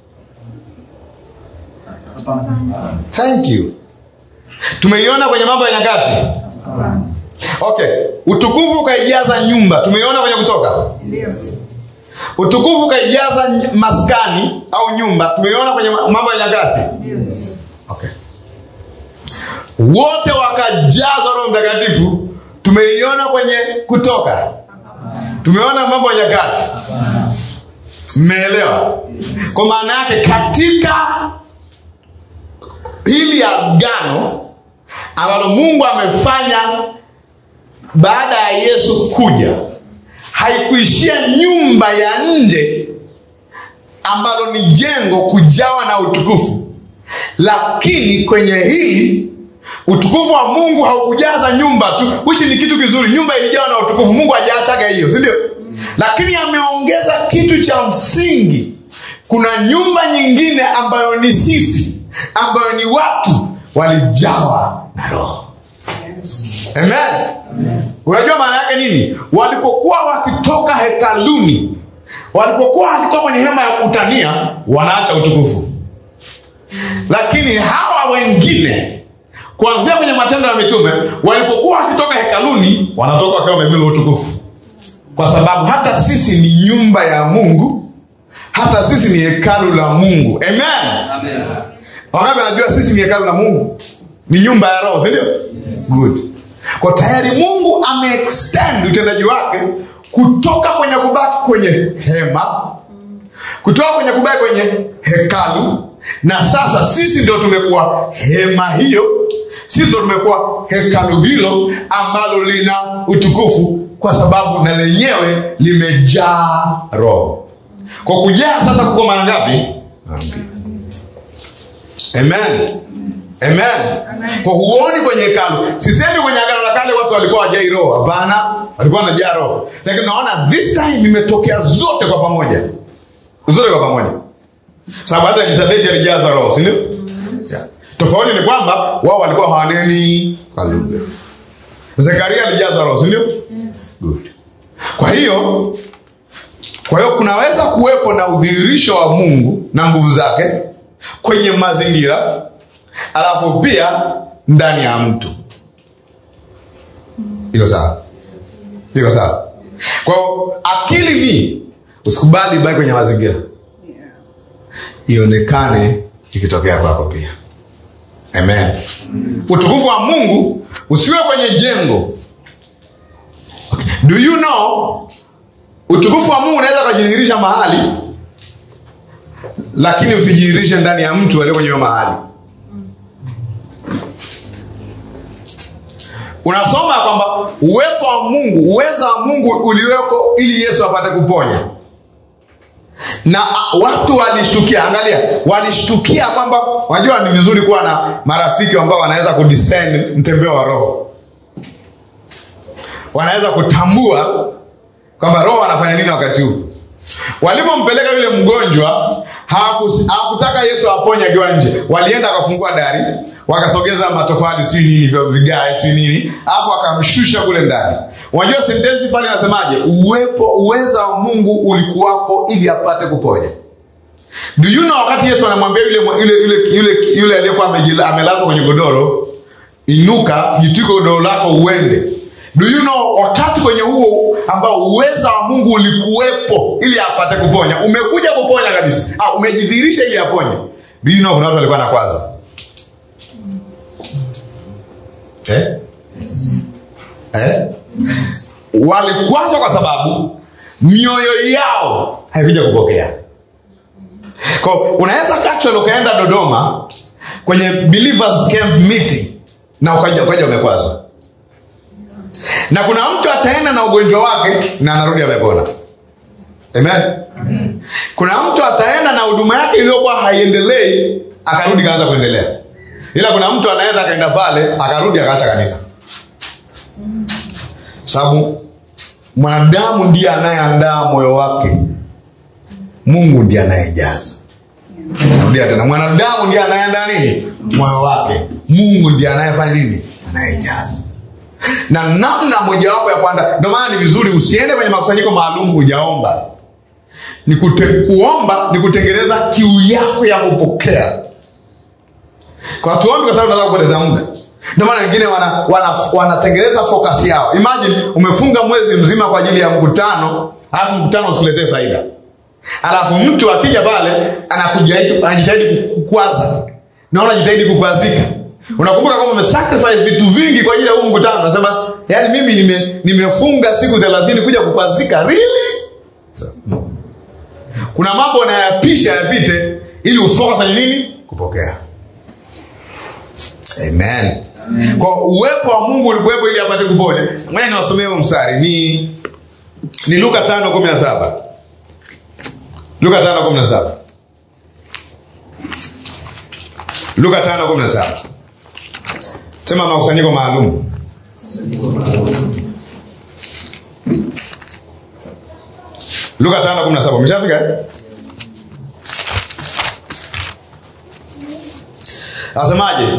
Speaker 1: Thank you. Tumeiona kwenye Mambo ya Nyakati. Okay. Utukufu ukaijaza nyumba. Tumeiona kwenye Kutoka.
Speaker 2: Yes.
Speaker 1: Utukufu ukaijaza maskani au nyumba. Tumeiona kwenye Mambo ya Nyakati.
Speaker 2: Yes.
Speaker 1: Okay. Wote wakajazwa Roho Mtakatifu. Tumeiona kwenye Kutoka. Tumeona Mambo ya Nyakati. Mmeelewa? Kwa maana yake katika hili agano ambalo Mungu amefanya baada ya Yesu kuja, haikuishia nyumba ya nje ambalo ni jengo kujawa na utukufu, lakini kwenye hii utukufu wa Mungu haukujaza nyumba tu, which ni kitu kizuri. Nyumba ilijawa na utukufu, Mungu hajaachaga hiyo, si ndio? Lakini ameongeza kitu cha msingi. Kuna nyumba nyingine ambayo ni sisi, ambayo ni watu walijawa na Roho. Amen. Amen. Unajua maana yake nini? Walipokuwa wakitoka hekaluni, walipokuwa wakitoka kwenye hema ya kukutania, wanaacha utukufu. Lakini hawa wengine, kuanzia kwenye Matendo ya Mitume, walipokuwa wakitoka hekaluni, wanatoka wakiwa wamebeba utukufu. Kwa sababu hata sisi ni nyumba ya Mungu, hata sisi ni hekalu la Mungu. Amen. Amen. Wangapi wanajua sisi ni hekalu la Mungu? Ni nyumba ya Roho, si ndio? Yes. Good. Kwa tayari Mungu ameextend utendaji wake kutoka kwenye kubaki kwenye hema, kutoka kwenye kubaki kwenye hekalu, na sasa sisi ndio tumekuwa hema hiyo, sisi ndio tumekuwa hekalu hilo ambalo lina utukufu, kwa sababu na lenyewe limejaa Roho. Kwa kujaa sasa kuko maana ngapi? Amen. Amen. Amen. Kwa huoni kwenye hekalu. Sisemi kwenye agano la kale watu walikuwa hawajai Roho. Hapana, walikuwa wanajaa Roho. Lakini naona this time imetokea zote kwa pamoja. Zote kwa pamoja. Sababu hata Elizabeth alijazwa Roho, si ndio? Yeah. Tofauti ni kwamba wao walikuwa hawaneni kwa lugha. Zekaria alijazwa Roho, si ndio? Yes. Good. Kwa hiyo kwa hiyo kunaweza kuwepo na udhihirisho wa Mungu na nguvu zake kwenye mazingira, alafu pia ndani ya mtu. Iko sawa? Iko sawa? Kwa akili ni usikubali baki kwenye mazingira, ionekane ikitokea kwako pia. Amen. Utukufu wa Mungu usiwe kwenye jengo. Okay. Do you know utukufu wa Mungu unaweza kujidhihirisha mahali, lakini usijidhihirishe ndani ya mtu aliye kwenye mahali. Unasoma kwamba uwepo wa Mungu, uwezo wa Mungu uliweko ili Yesu apate kuponya. Na watu walishtukia, angalia, walishtukia kwamba unajua ni vizuri kuwa na marafiki ambao wanaweza kudiscern mtembeo wa Roho. Wanaweza kutambua kwamba Roho anafanya nini wakati huu. Walipompeleka yule mgonjwa, hawakutaka Yesu aponye akiwa nje. Walienda akafungua dari, wakasogeza matofali sio nini vya vigae sio nini, alafu akamshusha kule ndani. Unajua sentensi pale inasemaje? Uwepo uweza wa Mungu ulikuwapo ili apate kuponya. Do you know wakati Yesu anamwambia yule yule yule yule, yule aliyekuwa amelazwa kwenye godoro, inuka, jitwike godoro lako uende. Do you know wakati kwenye huo ambao uweza wa Mungu ulikuwepo ili apate kuponya, umekuja kuponya kabisa. Ah, umejidhihirisha ili aponye. Do you know kuna watu walikuwa na kwaza? Eh? Eh? Walikwaza kwa sababu mioyo yao haikuja kupokea. Kwa unaweza actually ukaenda Dodoma kwenye believers camp meeting na ukaja ukaja umekwazwa. Na kuna mtu ataenda na ugonjwa wake na anarudi amepona. Amen. Amen. Kuna mtu ataenda na huduma yake iliyokuwa haiendelei akarudi kaanza kuendelea. Ila kuna mtu anaweza akaenda pale akarudi akaacha kanisa. Sababu mwanadamu ndiye anayeandaa moyo wake, Mungu ndiye anayejaza. Narudia tena, mwanadamu ndiye anayeandaa nini? Moyo wake. Mungu ndiye anayefanya nini? Anayejaza. Na namna mojawapo ya kwenda, ndio maana ni vizuri usiende kwenye makusanyiko maalum hujaomba. Ni kute, kuomba ni kutengeneza kiu yako ya kupokea. Kwa watu wangu kwa sababu nataka kupoteza muda. Ndio maana wengine wana wanatengeneza wana focus yao. Imagine umefunga mwezi mzima kwa ajili ya mkutano, alafu mkutano usikuletee faida. Alafu mtu akija pale anakujitahidi anajitahidi kukwaza. Na unajitahidi kukwazika. Unakumbuka kwamba umesacrifice vitu vingi kwa ajili ya huu mkutano. Unasema, "Yaani mimi nime nimefunga siku thelathini kuja kukwazika." Really? So, no. Kuna mambo unayapisha yapite ili ufocus kwenye nini? Kupokea. Amen. Amen. Kwa uwepo wa Mungu ulikuwepo ili apate kuponya. Ngoja niwasomee huo mstari. Ni ni Luka tano kumi na saba. Luka tano kumi na saba. Luka tano kumi na saba. Sema makusanyiko maalum. Luka tano kumi na saba. Umeshafika? Asemaje?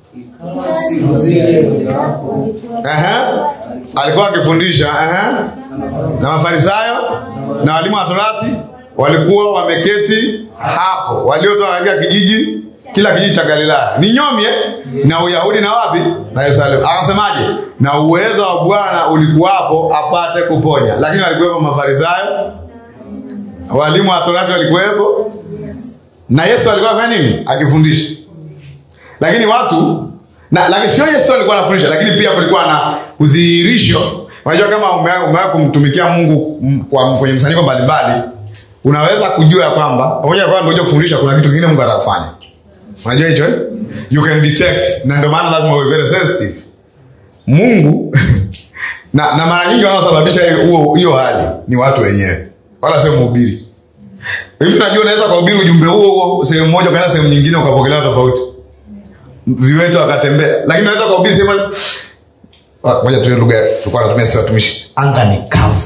Speaker 1: Aha. Alikuwa akifundisha, aha. Na Mafarisayo na walimu wa Torati walikuwa wameketi hapo. Waliotoka katika kijiji, kila kijiji cha Galilaya. Ni nyomi eh? Na Uyahudi na wapi? Na Yerusalemu. Akasemaje? Na uwezo wa Bwana ulikuwa hapo apate kuponya. Lakini walikuwepo Mafarisayo, walimu wa Torati walikuwepo. Na Yesu alikuwa afanya nini? Akifundisha. Lakini watu na lakini sio Yesu alikuwa anafundisha, lakini pia kulikuwa na udhihirisho. Unajua kama umewahi kumtumikia Mungu kwa kwenye msanyiko mbalimbali, unaweza kujua kwamba pamoja na kwamba unajua kufundisha kuna kitu kingine Mungu atakufanya. Unajua hicho eh? You can detect. Na ndio maana lazima uwe very sensitive. Mungu na na mara nyingi wanaosababisha hiyo hiyo hali ni watu wenyewe. Wala sio mhubiri. Hivi unajua unaweza kuhubiri ujumbe huo huo sehemu moja kwenda sehemu nyingine ukapokelewa tofauti. Viwetu wakatembea. Lakini unaweza kuhubiri sema moja tu lugha tulikuwa tunatumia sisi watumishi. Anga ni kavu.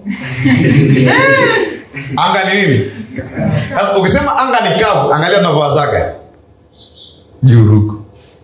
Speaker 1: Anga ni nini? Sasa ukisema anga ni kavu, angalia tunavyowazaga. Juruku.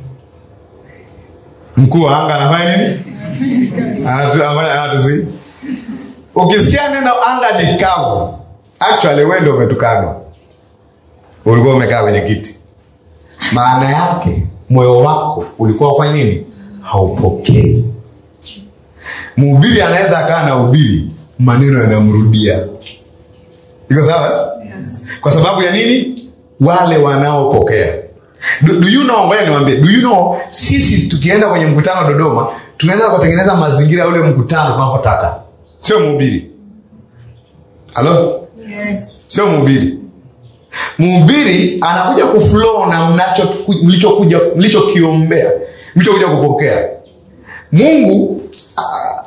Speaker 1: Mkuu wa anga anafanya nini? Anafanya anatuzi. Ukisikia neno anga ni kavu, actually wewe ndio umetukanwa. Ulikuwa umekaa kwenye kiti. Maana yake moyo wako ulikuwa ufanya nini? Haupokei. Mhubiri anaweza akaa na hubiri, maneno yanamrudia. Iko sawa? Yes. Kwa sababu ya nini? Wale wanaopokea. Do, do you know, ngoja niwaambie, do you know sisi tukienda kwenye mkutano Dodoma, tunaweza kutengeneza mazingira ule mkutano tunavyotaka. Sio mhubiri. Halo? Yes. Sio mhubiri. Mhubiri anakuja kuflow na mnacho mlichokuja mlichokiombea, mlichokuja kupokea. Mungu uh,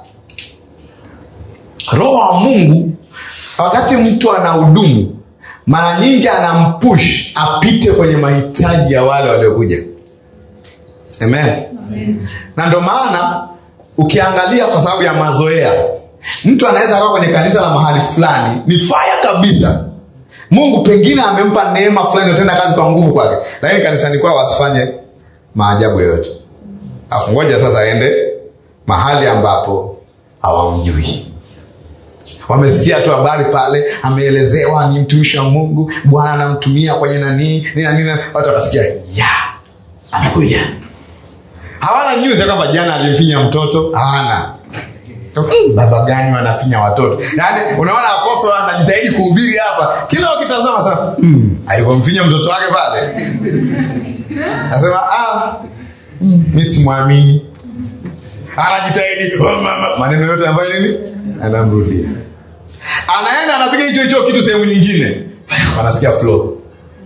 Speaker 1: Roho wa Mungu wakati mtu anahudumu mara nyingi anampush apite kwenye mahitaji ya wale waliokuja. Amen. Amen. Na ndio maana ukiangalia kwa sababu ya mazoea, mtu anaweza kuwa kwenye kanisa la mahali fulani ni fire kabisa. Mungu pengine amempa neema fulani utenda kazi kwa nguvu kwake. Lakini kanisani kwao wasifanye maajabu yoyote. Afu ngoja sasa aende mahali ambapo hawamjui. Wamesikia tu habari pale, ameelezewa ni mtumishi wa Mungu, Bwana anamtumia kwenye nani, nini nini, watu wakasikia, ya, amekuja. Hawana news ya kwamba jana alimfinya mtoto, hawana. Baba gani wanafinya watoto? Yaani unaona apostol anajitahidi kuhubiri hapa, kila ukitazama sana, mm, alipomfinya mtoto wake pale. Anasema, ah, mm, mimi simwamini. Anajitahidi, oh, mama, maneno yote ambayo nini? Anamrudia. Anaenda anapiga hicho hicho kitu sehemu nyingine. Wanasikia flow.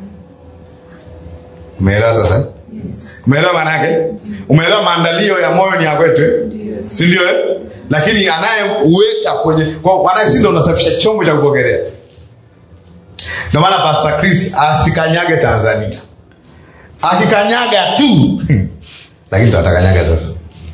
Speaker 1: Umeelewa sasa? Yes. Umeelewa maana yake? Umeelewa maandalio ya moyo ni ya kwetu? Yes. Si ndio eh? Lakini anayeweka kwenye kwa maana si ndio unasafisha chombo cha kupokelea. Ndio maana Pastor Chris asikanyage Tanzania. Akikanyaga tu. Lakini tutakanyaga sasa.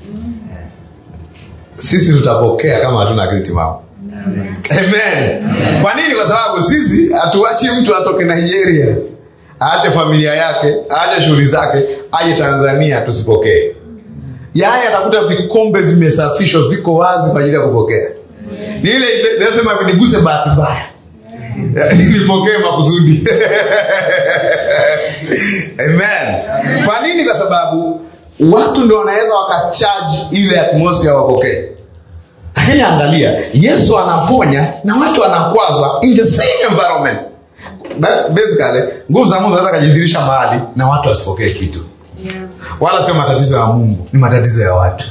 Speaker 1: Sisi tutapokea kama hatuna akili timamu. Amen. Amen. Amen. Kwa nini? Kwa sababu sisi hatuachi mtu atoke Nigeria, aache familia yake, aache shughuli zake, aje Tanzania tusipokee. Yeye atakuta vikombe vimesafishwa viko wazi kwa ajili ya kupokea. Ni ile nasema viniguse bahati mbaya. Nilipokea makusudi. Amen. Kwa nini? Kwa sababu watu ndio wanaweza wakacharge ile atmosphere wapokee. Lakini angalia, Yesu anaponya na watu wanakwazwa in the same environment. Basically, nguvu za Mungu zinaweza kujidhihirisha mahali na watu wasipokee kitu. Yeah. Wala sio matatizo ya Mungu, ni matatizo ya watu.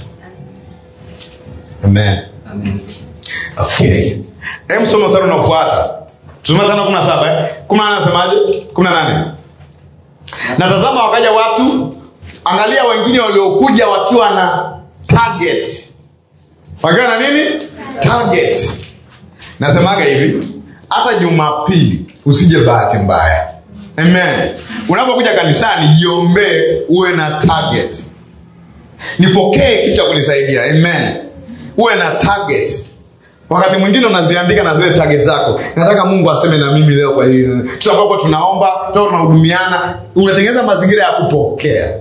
Speaker 1: Amen. Amen. Okay. Hem, somo tano unafuata. Tusome tano kumi na saba eh. kumi na nane nasemaje? kumi na nane. Na tazama wakaja watu, angalia wengine waliokuja wakiwa na target. Wakiwa na nini? Target. Nasemaga hivi, hata Jumapili usije bahati mbaya. Amen. Unapokuja kanisani jiombe uwe na target. Nipokee kitu cha kunisaidia. Amen. Uwe na target. Wakati mwingine unaziandika na zile target zako. Nataka Mungu aseme na mimi leo kwa hili. Tutakuwa tunaomba, tutakuwa tunahudumiana, unatengeneza mazingira ya kupokea.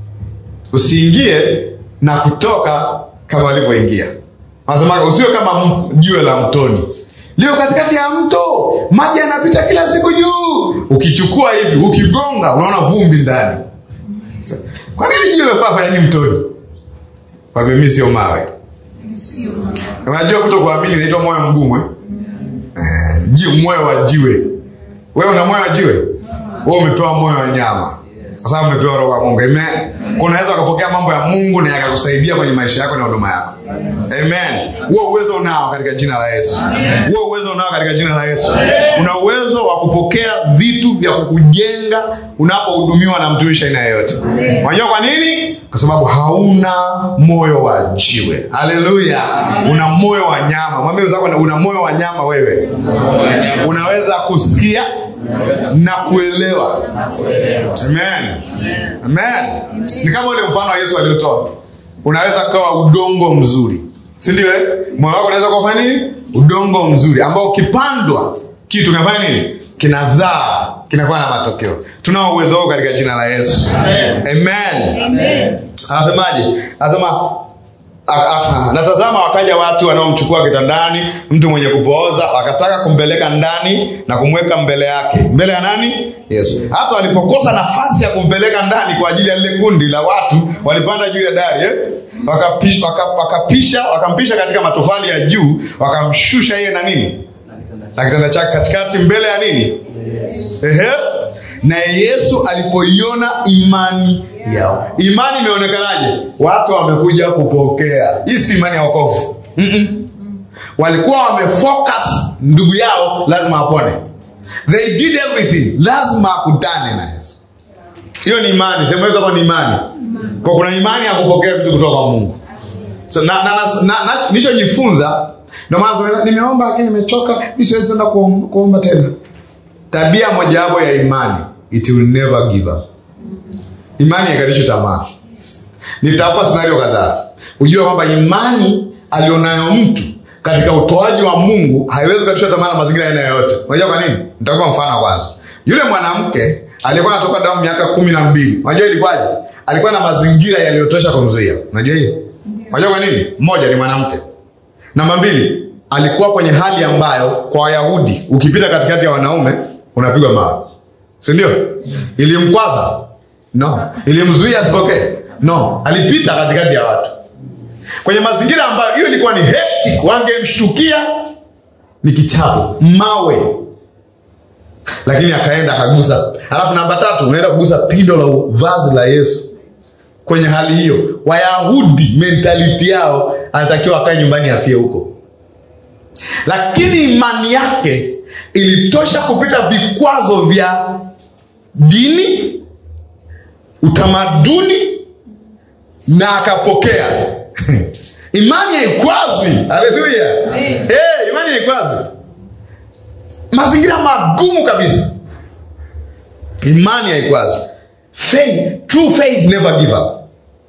Speaker 1: Usiingie na kutoka kama walivyoingia. Anasema usiwe kama jiwe la mtoni. Leo katikati ya mto, maji yanapita kila siku juu. Ukichukua hivi, ukigonga, unaona vumbi ndani. Kwa nini jiwe lafaa fanya nini mtoni? Kwa mimi sio mawe. Unajua kutokuamini inaitwa moyo mgumu eh? Eh, jiwe moyo wa jiwe. Wewe una moyo wa jiwe? Wewe umepewa moyo wa nyama. Sasa umepewa roho wa Mungu. Amen. Unaweza kupokea mambo ya Mungu na yakakusaidia kwenye maisha yako na huduma yako. Amen. Wewe uwezo unao katika jina la Yesu. Wewe uwezo unao katika jina la Yesu. Una uwezo wa kupokea vitu vya kukujenga unapohudumiwa na mtumishi aina yoyote. Unajua kwa nini? Kwa sababu hauna moyo wa jiwe. Haleluya. Una moyo wa nyama. Mwambie wenzako una moyo wa nyama wewe. Unaweza kusikia na kuelewa. Amen. Amen. Ni kama ule mfano wa Yesu aliotoa. Unaweza kuwa udongo mzuri. Si ndio eh? Moyo wako unaweza kuwa nini? Udongo mzuri ambao ukipandwa kitu kinafanya nini? Kinazaa, kinakuwa na matokeo. Tunao uwezo huo katika jina la Yesu. Amen. Amen. Amen. Anasemaje? Anasema natazama wakaja watu wanaomchukua kitandani mtu mwenye kupooza, wakataka kumpeleka ndani na kumweka mbele yake. Mbele ya nani? Yesu. Hata walipokosa nafasi ya kumpeleka ndani kwa ajili ya lile kundi la watu, walipanda juu ya dari eh? Wakapisha wakapisha wakampisha katika matofali ya juu, wakamshusha yeye na nini? Na kitanda chake katikati mbele ya nini? Yes. Ehe. Na Yesu alipoiona imani yao. Imani imeonekanaje? Watu wamekuja kupokea. Hii si imani ya wokovu. Mm-mm. Walikuwa wamefocus ndugu yao lazima apone. They did everything. Lazima akutane na Yesu. Hiyo ni imani. Sema hiyo ni imani. Kwa kuna imani ya kupokea vitu kutoka kwa Mungu. So na na, na, na, na nilichojifunza ndio maana nimeomba lakini nimechoka, mimi siwezi tena kuomba tena. Tabia mojawapo ya imani, it will never give up. Imani haikatishi tamaa. Nitapa scenario kadhaa. Ujue kwamba imani alionayo mtu katika utoaji wa Mungu haiwezi kukatisha tamaa na mazingira aina yoyote. Unajua kwa nini? Nitakupa mfano kwanza. Yule mwanamke alikuwa anatoka damu miaka kumi na mbili. Unajua ilikuwaje? Alikuwa na mazingira yaliyotosha kumzuia. Unajua hiyo? Unajua kwa nini? Mmoja ni mwanamke. Namba mbili, alikuwa kwenye hali ambayo kwa Wayahudi ukipita katikati ya wanaume unapigwa mawe. Si ndio? Ilimkwaza? No. Ilimzuia asipokee? No. Alipita katikati ya watu. Kwenye mazingira ambayo hiyo ilikuwa ni hectic, wangemshtukia ni kichapo, mawe. Lakini akaenda akagusa. Alafu namba tatu, unaenda kugusa pindo la vazi la Yesu. Kwenye hali hiyo, Wayahudi mentality yao anatakiwa akae nyumbani afie huko. Lakini imani yake ilitosha kupita vikwazo vya dini, utamaduni na akapokea. Imani haikwazi. Haleluya. Eh, hey, imani haikwazi. Mazingira magumu kabisa. Imani haikwazi. Faith, true faith never give up.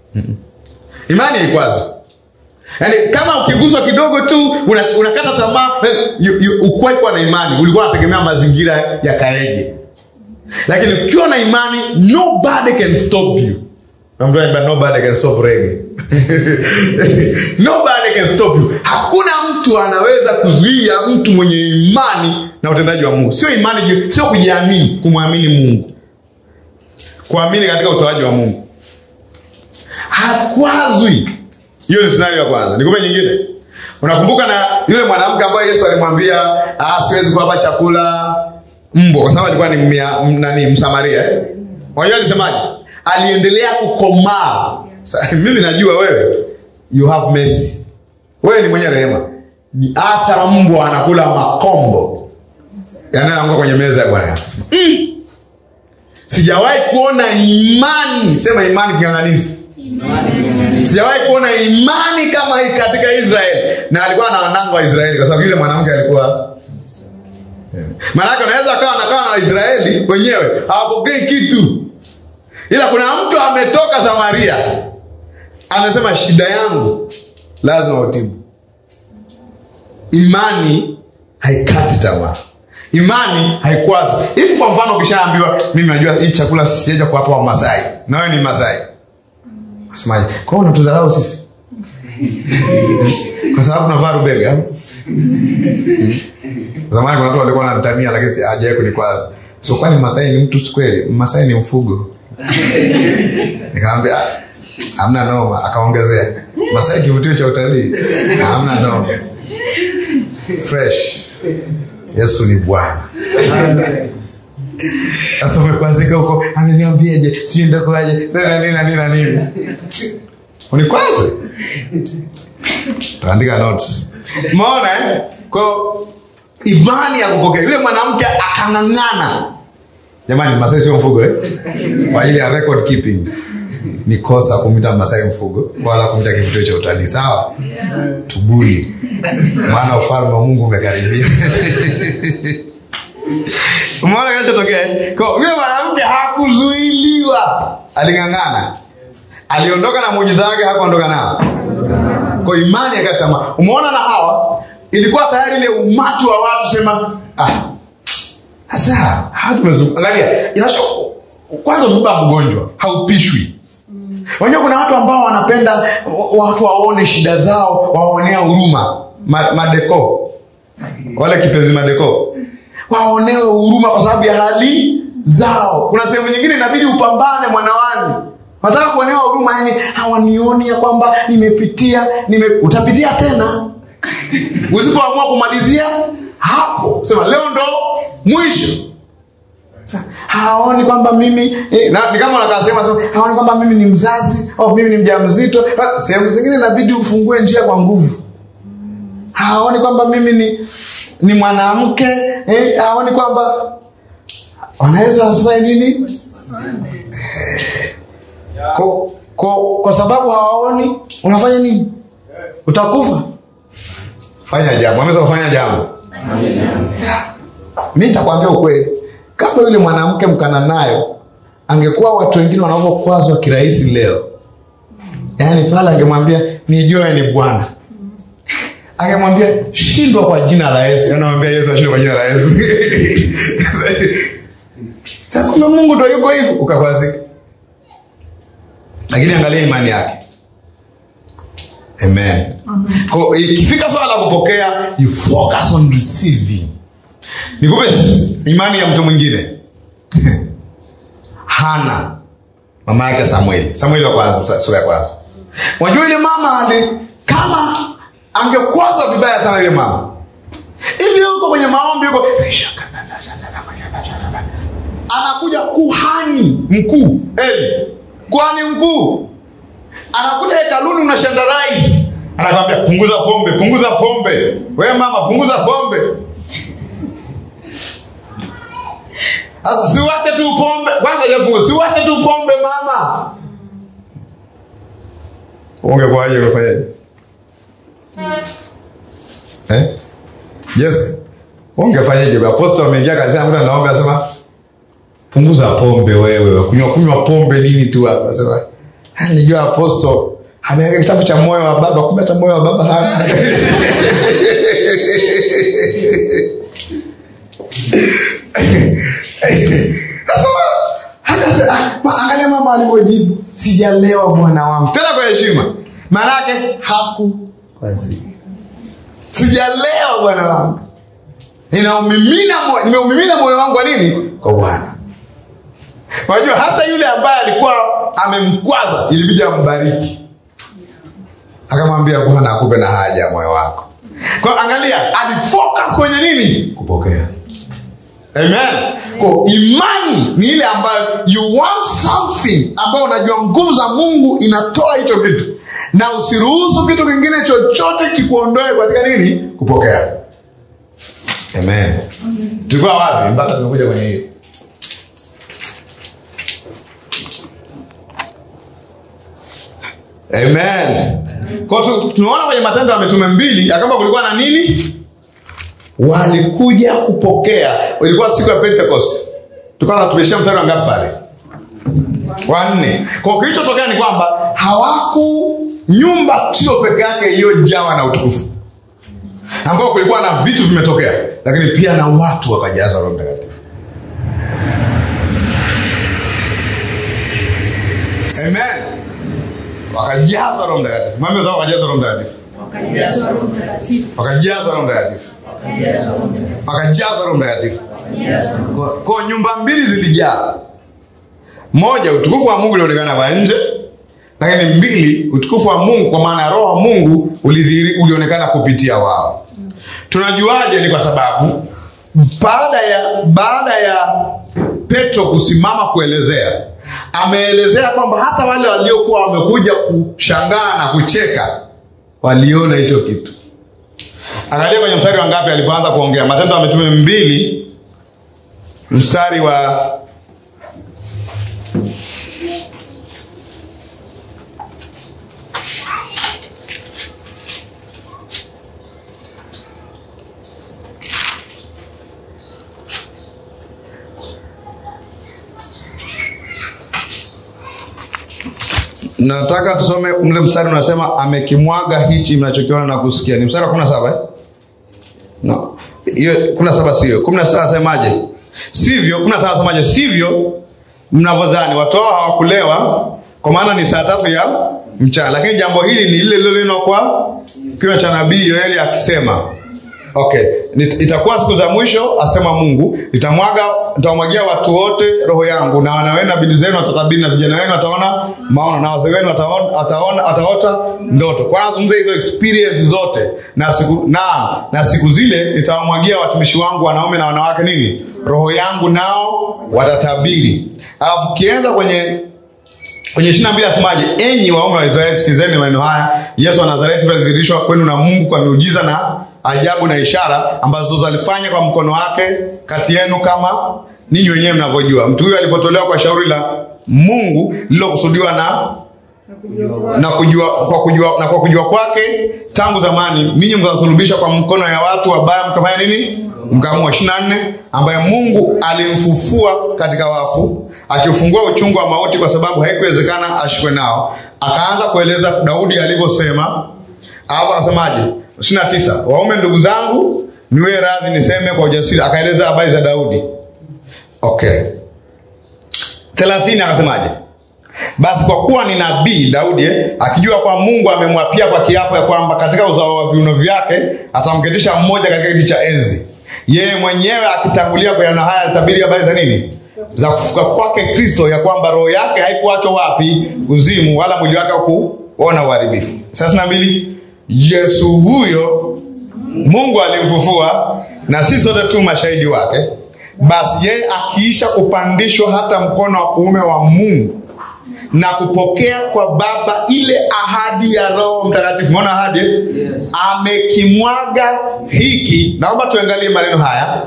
Speaker 1: Imani haikwazi. Yaani kama ukiguswa kidogo tu unakata una tamaa, ukwai kwa na imani, ulikuwa unategemea mazingira yakaeje. Lakini ukiwa na imani, nobody can stop you. Namdoa but nobody can stop reggae. Nobody can stop you. Hakuna mtu anaweza kuzuia mtu mwenye imani na utendaji wa Mungu. Sio imani, sio kujiamini, kumwamini Mungu. Kuamini katika utoaji wa Mungu. Hakwazwi. Hiyo ni scenario ya kwanza. Nikupe nyingine. Unakumbuka na yule mwanamke ambaye Yesu alimwambia, "Ah, siwezi kuwapa chakula mbwa," kwa sababu alikuwa ni mia, nani Msamaria eh? Unajua alisemaje? Aliendelea kukomaa. Mimi najua wewe you have mercy. Wewe ni mwenye rehema. Ni hata mbwa anakula makombo yanayoanguka kwenye meza ya Bwana. Mm. Sijawahi kuona imani, sema imani kiangalizi. Imani. Sijawahi kuona imani kama hii katika Israeli. Na alikuwa na wanangu wa Israeli kwa sababu yule mwanamke alikuwa maana yake unaweza akawa anakaa na Israeli wenyewe hawapokei kitu. Ila kuna mtu ametoka Samaria amesema shida yangu lazima utibu. Imani haikati tamaa. Imani haikwazi. Hivi kwa mfano ukishaambiwa mimi najua hii chakula sijaja kwa hapa wa Masai. Na wewe ni Masai. Asemaje? Kwa nini unatudharau sisi? Kwa sababu tunavaa rubega. Zamani kuna watu walikuwa wananitamia lakini hajawahi kunikwaza. So kwani Masai ni mtu kweli? Masai ni mfugo. Nikamwambia hamna noma, akaongezea. Masai kivutio cha utalii. Hamna noma. Fresh. Yesu ni Bwana. Sasa umekwazika huko, ameniambiaje? Sijui ndakoaje. Tena nini na nini na nini. Unikwaze? Tuandika notes. Umeona eh? Kwa imani ya kupokea. Yule mwanamke akang'ang'ana. Jamani, Masai sio mfugo eh? Kwa ajili ya record keeping. Ni kosa kumita Masai mfugo wala kumita kivutio cha utalii, sawa? Tubuli. Maana ufalme wa Mungu umekaribia. Umeona kinachotokea? Kwa yule mwanamke hakuzuiliwa. Aling'ang'ana. Aliondoka na muujiza wake, hakuondoka nao. Kwa imani akatama. Umeona na Hawa ilikuwa tayari ile umati wa watu sema ah hasa hatumezuka. Angalia, inasho kwanza mbaba mgonjwa haupishwi. Wenyewe kuna watu ambao wanapenda watu waone shida zao, waonea huruma. Ma, madeko. Wale kipenzi madeko. Waonewe huruma kwa sababu ya hali zao. Kuna sehemu nyingine inabidi upambane mwanawani. Wataka kuonewa huruma, yani hawanioni ya kwamba nimepitia, nime utapitia tena. Usipoamua kumalizia hapo, sema leo ndo mwisho. Haoni kwamba mimi eh, na ni kama unakasema sema haoni kwamba mimi ni mzazi au mimi ni mjamzito. Sehemu zingine inabidi ufungue njia kwa nguvu. Haoni kwamba mimi ni ni mwanamke, eh, haoni kwamba wanaweza wasifanye nini? Kwa, kwa, kwa sababu hawaoni unafanya nini? Utakufa. Fanya jambo. Ameweza kufanya jambo. Yeah. Mimi nitakwambia ukweli. Kama yule mwanamke mkana nayo angekuwa watu wengine wanavyokwazwa kirahisi leo. Yaani pale angemwambia nijue ni Bwana. Angemwambia shindwa kwa jina la Yesu. Anamwambia Yesu ashindwe kwa jina la Yesu. Sasa kuna Mungu ndio yuko hivyo ukakwazika. Lakini angalia imani yake. Amen. Amen. Kwa ikifika swala la kupokea, you focus on receiving. Nikupe imani ya mtu mwingine. Hana mama yake Samueli. Samueli wa kwanza, sura ya kwanza. Unajua ile mama ali kama angekwaza vibaya sana ile mama. Hivi yuko kwenye maombi yuko anakuja kuhani mkuu Eli. Kuhani mkuu anakuja hekaluni unashandarai. Anakuambia punguza pombe, punguza pombe. Wewe mama punguza pombe. Sasa siwache tu pombe. Kwanza ya punguza. Siwache tu pombe mama. Ungekwaje umefanyaje? Eh? Yes. Ungefanyaje? Apostol ameingia kanisani mtu anaomba anasema punguza pombe wewe. Kunywa kunywa pombe nini tu hapa. Anasema nilijua apostol ameandika kitabu cha moyo wa baba, kumbe hata moyo wa baba hana. Sasa akasema angalia mama alivyojibu, sijalewa bwana wangu. Tena kwa heshima. Maana yake haku kwazi. Sijalewa bwana wangu. Ninaumimina moyo, nimeumimina moyo wangu kwa nini? Kwa Bwana. Unajua hata yule ambaye alikuwa amemkwaza ilibidi ambariki. Akamwambia Bwana akupe na haja ya moyo wako. Kwa angalia, alifocus kwenye nini? Kupokea. Amen. Kwa imani ni ile ambayo you want something ambayo unajua nguvu za Mungu inatoa hicho kitu. Na usiruhusu kitu kingine chochote kikuondoe katika nini? Kupokea. Amen. Tulikuwa wapi mpaka tumekuja kwenye hiyo? Amen. Kwa hiyo tunaona kwenye Matendo ya Mitume mbili akamba kulikuwa na nini? Walikuja kupokea. Ilikuwa siku ya Pentecost. Tukawa tunatuishia mstari wangapi pale? Wa nne. Kwa hiyo kilichotokea ni kwamba hawaku nyumba sio peke yake iliyojawa na utukufu, ambao kulikuwa na vitu vimetokea, lakini pia na watu wakajaza Roho Mtakatifu. Amen. Wakajaza Roho Mtakatifu. Mama zao wakajaza Roho Mtakatifu. Wakajaza Roho Mtakatifu. Wakajaza Roho Mtakatifu. Wakajaza Roho Mtakatifu. Kwa, kwa nyumba mbili zilijaa. Moja, utukufu wa Mungu ulionekana kwa nje, lakini mbili, utukufu wa Mungu kwa maana Roho wa Mungu ulidhihiri ulionekana kupitia wao. Tunajuaje? Ni kwa sababu baada ya baada ya Petro kusimama kuelezea, ameelezea kwamba hata wale waliokuwa wamekuja kushangaa na kucheka waliona hicho kitu. Angalia kwenye mstari wa ngapi alipoanza kuongea. Matendo ya Mitume mbili mstari wa Nataka tusome mle mstari unasema amekimwaga hichi mnachokiona na kusikia. Ni mstari wa kumi na saba eh? No. Hiyo kumi na saba sio. kumi na saba asemaje? Sivyo, kumi na tano asemaje? Sivyo mnavyodhani watu hao hawakulewa, kwa maana ni saa tatu ya mchana. Lakini jambo hili ni lile lile lino kwa kinywa cha nabii Yoeli akisema, okay, itakuwa siku za mwisho asema Mungu, nitamwaga nitamwagia watu wote roho yangu, na wana wenu na binti zenu watatabiri, na vijana wenu wataona maono, na wazee wenu wataona ataona ataota ndoto. Kwa hiyo hizo experience zote na siku na na siku zile nitamwagia watumishi wangu wanaume na wanawake nini? Roho yangu, nao watatabiri. Alafu kianza kwenye kwenye ishirini na mbili asemaje? Enyi waume wa Israeli, sikizeni maneno haya. Yesu wa Nazareti alidhihirishwa kwenu na Mungu kwa miujiza na ajabu na ishara ambazo alifanya kwa mkono wake kati yenu, kama ninyi wenyewe mnavyojua. Mtu huyo alipotolewa kwa shauri la Mungu lilokusudiwa na na kujua kwa kujua na kwa kujua kwake tangu zamani, ninyi mkasulubisha kwa mkono ya watu wabaya, mkafanya nini? Mkaamua. ishirini na nne ambaye Mungu alimfufua katika wafu, akifungua uchungu wa mauti, kwa sababu haikuwezekana ashikwe nao. Akaanza kueleza Daudi alivyosema. Hapo anasemaje? ishirini na tisa waume ndugu zangu, niwe radhi niseme kwa ujasiri. Akaeleza habari za Daudi. Okay. thelathini akasemaje? Basi kwa kuwa ni nabii Daudi eh, akijua kwa Mungu amemwapia kwa kiapo ya kwamba katika uzao wa viuno vyake atamketisha mmoja katika kiti cha enzi. Yeye mwenyewe akitangulia kwa yana haya alitabiri habari za nini? Za kufuka kwake Kristo, ya kwamba roho yake haikuachwa wapi? Kuzimu, wala mwili wake kuona uharibifu. Sasa na mbili, Yesu huyo Mungu alimfufua, na sisi sote tu mashahidi wake. Basi yeye akiisha kupandishwa hata mkono wa kuume wa Mungu na kupokea kwa Baba ile ahadi ya Roho Mtakatifu. Umeona ahadi? Yes. Amekimwaga hiki. Naomba tuangalie maneno haya.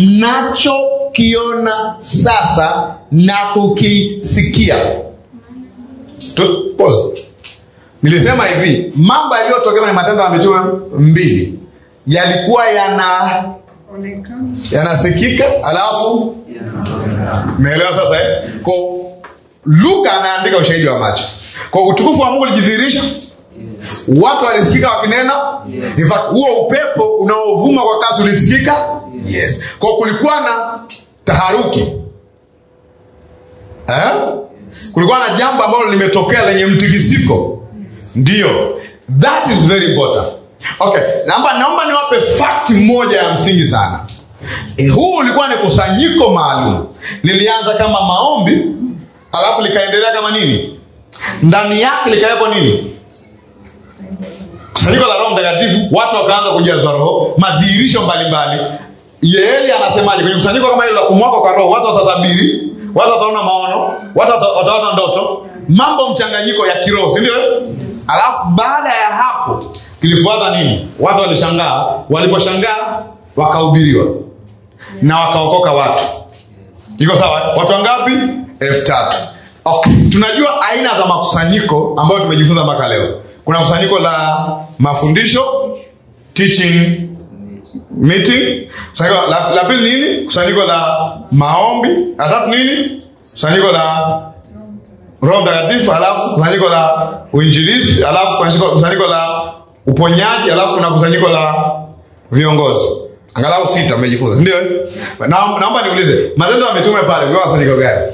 Speaker 1: Mnachokiona sasa na kukisikia. Tu, pause. Nilisema hivi, mambo yaliyotokea kwenye Matendo ya Mitume mbili yalikuwa yana onekana, yanasikika, alafu umeelewa sasa eh? Kwa Luka anaandika ushahidi wa macho. Kwa utukufu wa Mungu ulijidhihirisha. Yes. Watu walisikika wakinena. Yes. In fact, huo upepo unaovuma kwa kasi ulisikika. Yes. Yes. Kwa kulikuwa na taharuki. Eh? Yes. Kulikuwa na jambo ambalo limetokea lenye mtikisiko. Ndio. That is very important. Okay, naomba naomba niwape fact moja ya msingi sana. E, huu ulikuwa ni kusanyiko maalum. Lilianza kama maombi, alafu likaendelea kama nini? Ndani yake likawepo nini? Kusanyiko la Roho Mtakatifu, watu wakaanza kujazwa Roho, madhihirisho mbalimbali. Yoeli anasemaje kwenye kusanyiko kama hilo la kumwaka kwa Roho? Watu watatabiri, watu wataona maono, watu wataona ndoto, mambo mchanganyiko ya kiroho, si ndio? Yes. Alafu baada ya hapo kilifuata nini? Watu walishangaa, waliposhangaa wakahubiriwa. na wakaokoka watu. Iko sawa? Watu wangapi? elfu tatu. Okay, tunajua aina za makusanyiko ambayo tumejifunza mpaka leo. Kuna kusanyiko la mafundisho, teaching meeting. Kusanyiko la, la pili nini? Kusanyiko la maombi. La tatu nini? Kusanyiko la Roho Mtakatifu. Alafu kusanyiko la uinjilisti. Alafu kusanyiko la uponyaji. Alafu na kusanyiko la viongozi. Angalau sita umejifunza, ndio? Na naomba niulize, Matendo ya Mitume pale kwa kusanyiko gani?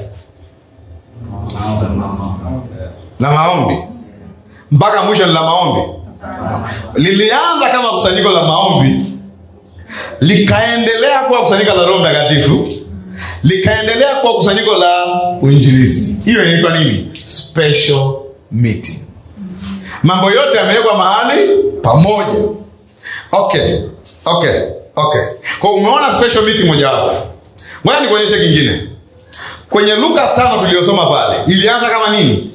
Speaker 1: La maombi. Mpaka mwisho ni la maombi. Lilianza kama kusanyiko la maombi, likaendelea kuwa kusanyiko la Roho Mtakatifu, likaendelea kuwa kusanyiko la uinjilisti. Hiyo inaitwa nini? Special meeting. Mambo yote yamewekwa mahali pamoja. Okay. Okay. Okay. Kwa umeona special meeting moja hapo. Ngoja nikuonyeshe kingine. Kwenye Luka tano tuliyosoma pale, ilianza kama nini?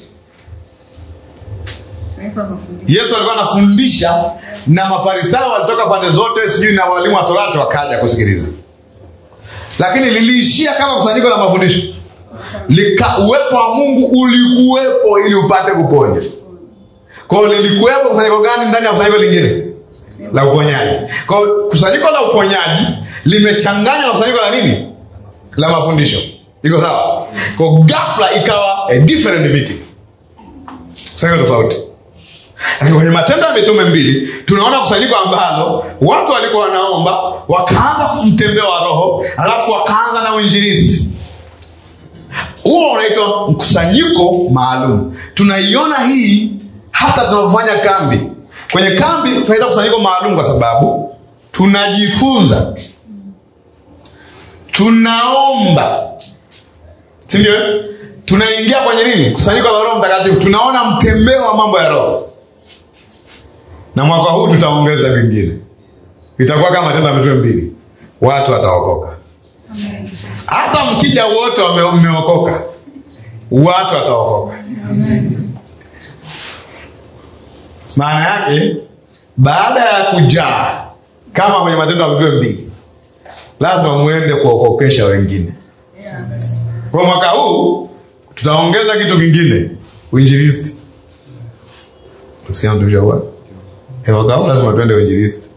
Speaker 1: Yesu alikuwa anafundisha na Mafarisayo walitoka pande zote, sijui na walimu wa Torati wakaja kusikiliza. Lakini liliishia kama kusanyiko la mafundisho. Lika uwepo wa Mungu ulikuwepo ili upate kuponya. Kwa hiyo lilikuwepo kusanyiko gani ndani ya kusanyiko lingine? La uponyaji. Kwa hiyo kusanyiko la uponyaji limechanganywa na kusanyiko la nini? La mafundisho. Iko sawa? Kwa ghafla ikawa a different meeting. Kusanyiko tofauti. Lakini kwenye Matendo ya Mitume mbili tunaona kusanyiko ambalo watu walikuwa wanaomba, wakaanza kumtembea wa Roho, alafu wakaanza na uinjilisti. Huo unaitwa mkusanyiko maalum. Tunaiona hii hata tunapofanya kambi. Kwenye kambi tunaita kusanyiko maalum kwa sababu tunajifunza, tunaomba, si ndio? Tunaingia kwenye nini? Kusanyiko la Roho Mtakatifu. Tunaona mtembeo wa mambo ya Roho. Na mwaka huu tutaongeza vingine. Itakuwa kama Matendo ya Mitume mbili. Watu wataokoka. Amen. Hata mkija wote wameokoka, watu wataokoka. Amen. Maana yake baada ya kujaa kama kwenye Matendo ya Mitume mbili, lazima muende kuokokesha wengine. Yes. Kwa mwaka huu tutaongeza kitu kingine, uinjilisti. Usikia ndio jawa. Ewa kwa lazima tuende uinjilisti.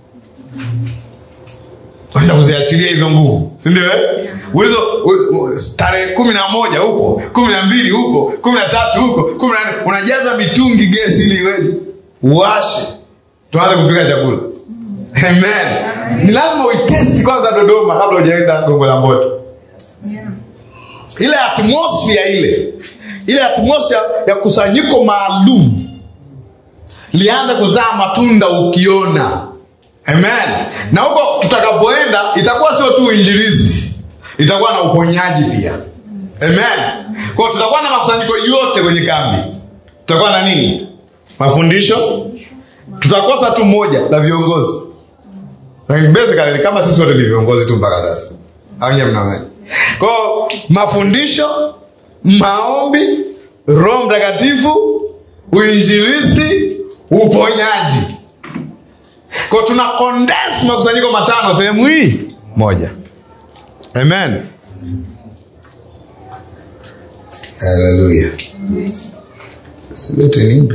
Speaker 1: Wanda kuziachilia hizo nguvu, si ndio eh? Ulizo tarehe kumi na moja huko, kumi na mbili huko, kumi na tatu huko, kumi na nne unajaza mitungi gesi ili iweje? Uwashe. Tuanze kupika chakula. Amen. Amen. Ni lazima uitesti kwanza Dodoma kabla hujaenda Gongo la Mboto. Yeah. Ile atmosphere ile. Ile atmosphere ya kusanyiko maalum lianza kuzaa matunda ukiona. Amen. Na huko tutakapoenda itakuwa sio tu injilisti, itakuwa na uponyaji pia. Amen. Kwa tutakuwa na makusanyiko yote kwenye kambi. Tutakuwa na nini? Mafundisho. Tutakosa tu moja la viongozi. Lakini basically kama sisi wote ni viongozi tu mpaka sasa. Au nyinyi mnaona? Kwa mafundisho, maombi, Roho Mtakatifu, uinjilisti, uponyaji. Kwa tuna condense makusanyiko matano sehemu hii moja. Amen. Hallelujah. Silete nimbe.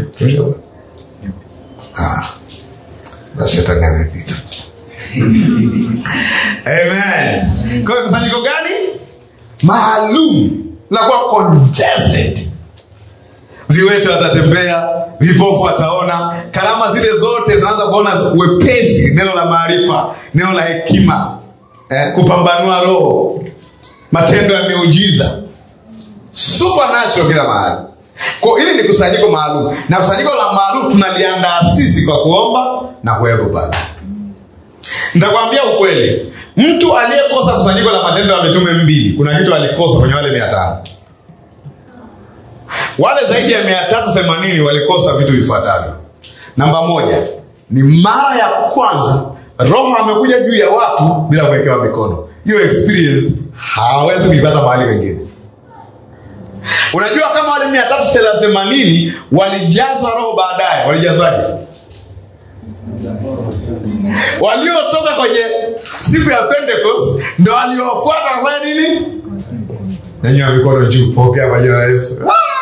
Speaker 1: Ah. Basi tutangane pita. Amen. Kwa kusanyiko gani? Maalum. La kwa congested. Viwete watatembea, vipofu wataona, karama zile zote zinaanza kuona wepesi, neno la maarifa, neno la hekima, eh, kupambanua roho, matendo ya miujiza, supernatural kila mahali. Kwa hili ni kusanyiko maalum, na kusanyiko la maalum tunaliandaa sisi kwa kuomba na kuwepo pale. Nitakwambia ukweli, mtu aliyekosa kusanyiko la Matendo ya Mitume mbili, kuna kitu alikosa kwenye wale mia tano. Wale zaidi ya mia tatu themanini walikosa vitu vifuatavyo. Namba moja, ni mara ya kwanza Roho amekuja juu ya watu bila kuwekewa mikono. Hiyo experience hawezi kuipata mahali pengine. Unajua kama wale mia tatu themanini walijazwa Roho baadaye, walijazwaje? Waliotoka kwenye siku ya Pentecost ndio waliofuata kwa nini? Nyanyua mikono juu, pokea kwa jina la Yesu.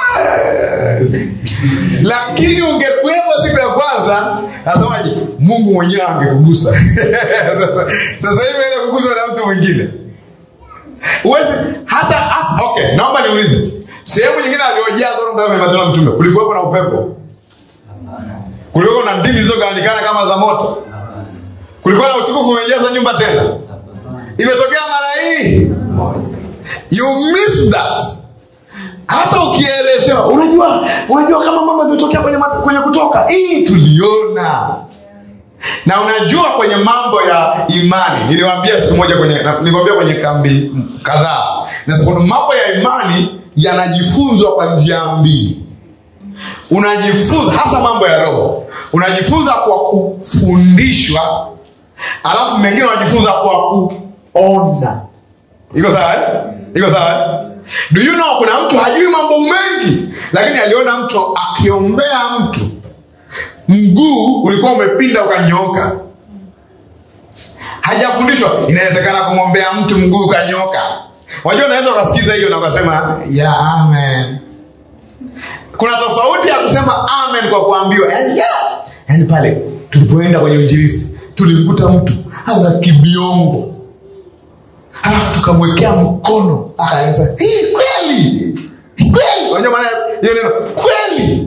Speaker 1: Lakini ungekuwepo siku ya kwanza, nasemaje? Mungu mwenyewe angekugusa. Sasa sasa hivi ile kugusa na mtu mwingine. Uweze hata, hata okay, naomba niulize. Sehemu nyingine aliyojazwa Roho Mtakatifu Matendo ya Mitume, kulikuwa na upepo? Kulikuwa na ndimi zilizogawanyikana kama za moto? Kulikuwa na utukufu umejaza nyumba tena? Imetokea mara hii moja. You miss that. Hata ukielezea, unajua, unajua kama mambo yametokea kwenye kwenye Kutoka, hii tuliona. Na unajua kwenye mambo ya imani, niliwaambia siku moja kwenye niliwaambia kwenye kambi kadhaa. Na sababu mambo ya imani yanajifunzwa kwa njia mbili. Unajifunza hasa mambo ya roho. Unajifunza kwa kufundishwa, alafu mengine unajifunza kwa kuona. Iko sawa? Iko sawa? Do you know kuna mtu hajui mambo mengi, lakini aliona mtu akiombea mtu mguu ulikuwa umepinda ukanyooka. Hajafundishwa inawezekana kumwombea mtu mguu ukanyooka. Unajua unaweza ukasikiza hiyo na ukasema ya amen. Kuna tofauti ya kusema amen kwa kuambiwa. Yaani yeah. Yaani pale tulipoenda kwenye injilisti tulimkuta mtu ana kibiongo. Halafu tukamwekea mkono akaanza, "Hii kweli? Kweli?" Unajua maana hiyo neno kweli?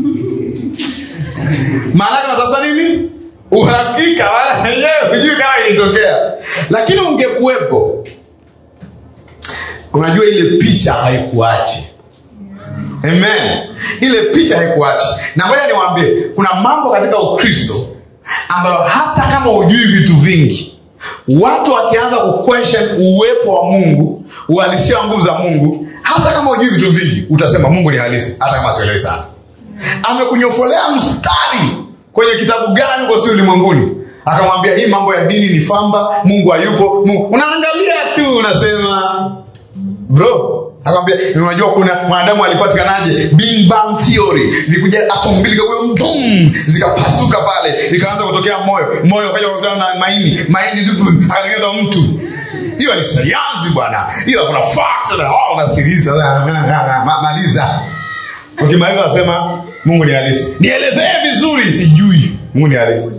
Speaker 1: Maana tunatafuta nini? Uhakika wala yeye hujui kama ilitokea. Lakini ungekuepo. Unajua ile picha haikuachi. Amen. Ile picha haikuachi. Na ngoja niwaambie, kuna mambo katika Ukristo ambayo hata kama hujui vitu vingi, watu wakianza ku-question uwepo wa Mungu, uhalisia wa nguvu za Mungu, hata kama hujui vitu vingi, utasema Mungu ni halisi, hata kama sielewi sana. Amekunyofolea mstari kwenye kitabu gani kwa sio ulimwenguni? Akamwambia hii mambo ya dini ni famba, Mungu hayupo. Mungu unaangalia tu unasema bro, akamwambia unajua kuna mwanadamu alipatikanaje? Big Bang theory. Vikuja atom mbili kwa mtum zikapasuka pale, ikaanza kutokea moyo. Moyo ukaja kukutana na maini, maini ndipo akatengeneza mtu. Hiyo ni sayansi bwana. Hiyo kuna facts na oh unasikiliza maliza. Ukimaliza nasema Mungu ni halisi. Nielezee vizuri, sijui. Mungu ni halisi.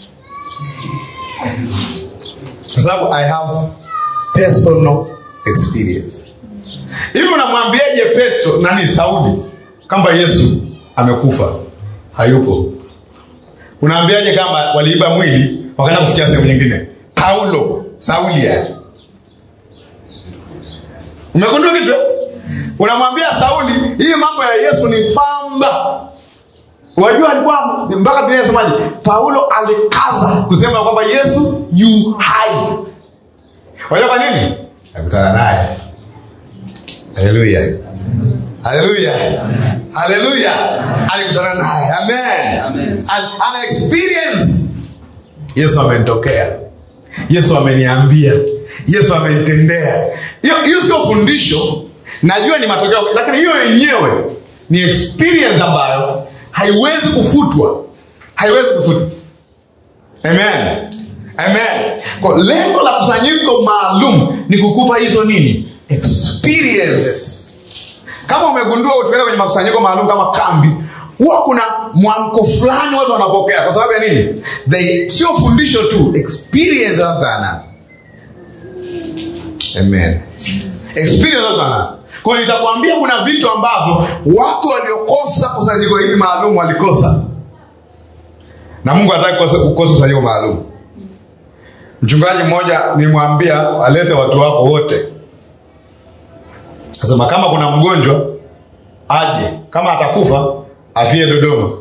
Speaker 1: Kwa sababu I have personal experience. Hivi unamwambiaje Petro nani Sauli kama Yesu amekufa hayupo? Unaambiaje kama waliiba mwili wakaenda kufikia sehemu nyingine? Paulo, Sauli ya. Umegundua kitu? Unamwambia Sauli hii mambo ya Yesu ni famba. Unajua alikuwa mpaka Biblia inasemaje? Paulo alikaza kusema kwamba Yesu yu hai. Unajua kwa nini? Akutana naye. Haleluya. Haleluya. Haleluya. Alikutana naye. Amen. Amen. Ana experience. Yesu amenitokea. Yesu ameniambia. Yesu amenitendea. Hiyo hiyo sio fundisho. Najua ni matokeo, lakini hiyo yenyewe ni experience ambayo haiwezi kufutwa. Haiwezi kufutwa. Amen. Amen. Kwa lengo la kusanyiko maalum ni kukupa hizo nini? Experiences. Kama umegundua utuenda kwenye makusanyiko maalum kama kambi, huwa kuna mwamko fulani watu wanapokea kwa sababu ya nini? They sio fundisho tu, experience hapana. Amen. Experience hapana. Kwa hiyo nitakwambia kuna vitu ambavyo watu waliokosa kusanyiko hili maalum walikosa. Na Mungu hataki kukosa kusanyiko maalum. Mchungaji mmoja nimwambia alete watu wako wote. Sasa kama kuna mgonjwa aje, kama atakufa afie Dodoma.